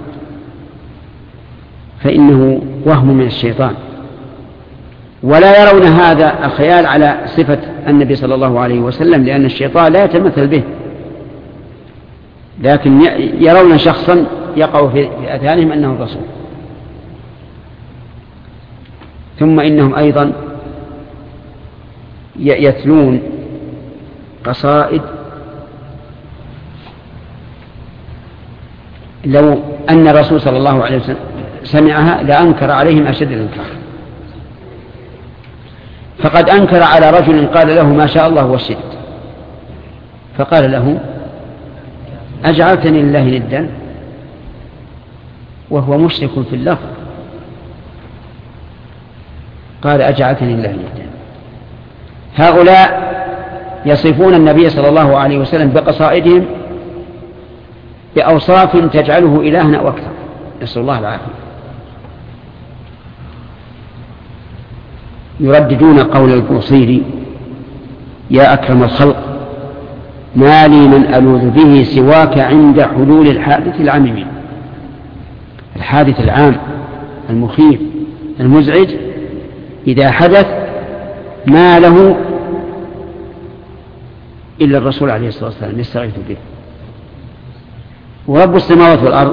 فإنه وهم من الشيطان، ولا يرون هذا الخيال على صفة النبي صلى الله عليه وسلم، لأن الشيطان لا يتمثل به، لكن يرون شخصا يقع في أذهانهم أنه الرسول. ثم إنهم أيضا يتلون قصائد لو أن الرسول صلى الله عليه وسلم سمعها لأنكر عليهم أشد الإنكار. فقد أنكر على رجل قال له ما شاء الله وشئت، فقال له أجعلتني لله ندا، وهو مشرك في اللفظ، قال أجعلتني لله ندا. هؤلاء يصفون النبي صلى الله عليه وسلم بقصائدهم بأوصاف تجعله إلها أو أكثر، نسأل الله العافية. يرددون قول البوصيري يا أكرم الخلق ما لي من ألوذ به سواك عند حلول الحادث العميم. الحادث العام المخيف المزعج إذا حدث ما له إلا الرسول عليه الصلاة والسلام يستغيث به. ورب السماوات والأرض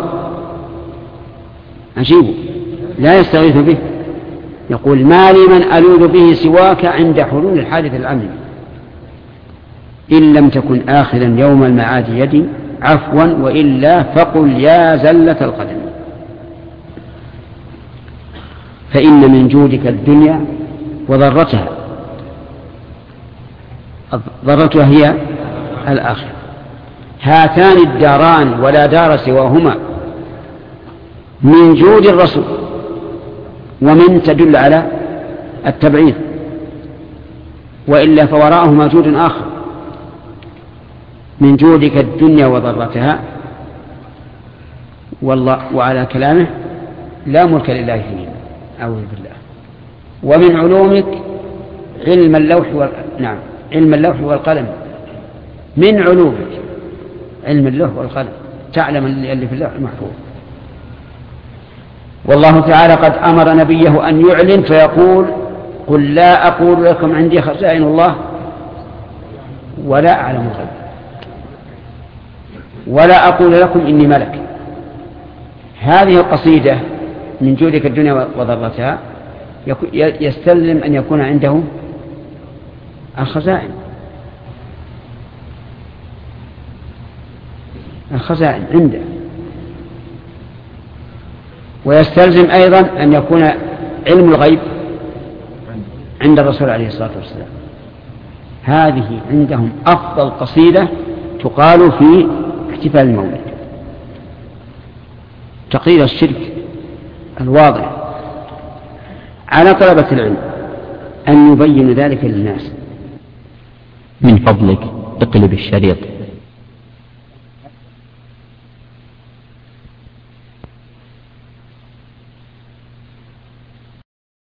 عجيب لا يستغيث به، يقول ما لي من ألوذ به سواك عند حلول الحادث العميم، إن لم تكن آخذا يوم المعاد يدي عفوا وإلا فقل يا زلة القدم. فإن من جودك الدنيا وضرتها، ضرتها هي الآخرة، هاتان الداران ولا دار سواهما، من جود الرسول، ومن تدل على التبعيد، وإلا فوراءهما جود آخر. من جودك الدنيا وضرتها، والله وعلى كلامه لا ملك لله فيه، أعوذ بالله. ومن علومك علم اللوح والقلم، من علومك علم اللوح والقلم، تعلم اللي في اللوح المحفوظ. والله تعالى قد أمر نبيه أن يعلن فيقول قل لا أقول لكم عندي خزائن الله ولا أعلم الغيب ولا أقول لكم إني ملك. هذه القصيدة من جودك الدنيا وضرتها يستلزم أن يكون عنده الخزائن عنده، ويستلزم أيضا أن يكون علم الغيب عند الرسول عليه الصلاة والسلام. هذه عندهم أفضل قصيدة تقال في احتفال المولد، تقرير الشرك الواضح. على طلبة العلم أن يبين ذلك للناس. من فضلك اقلب الشريط.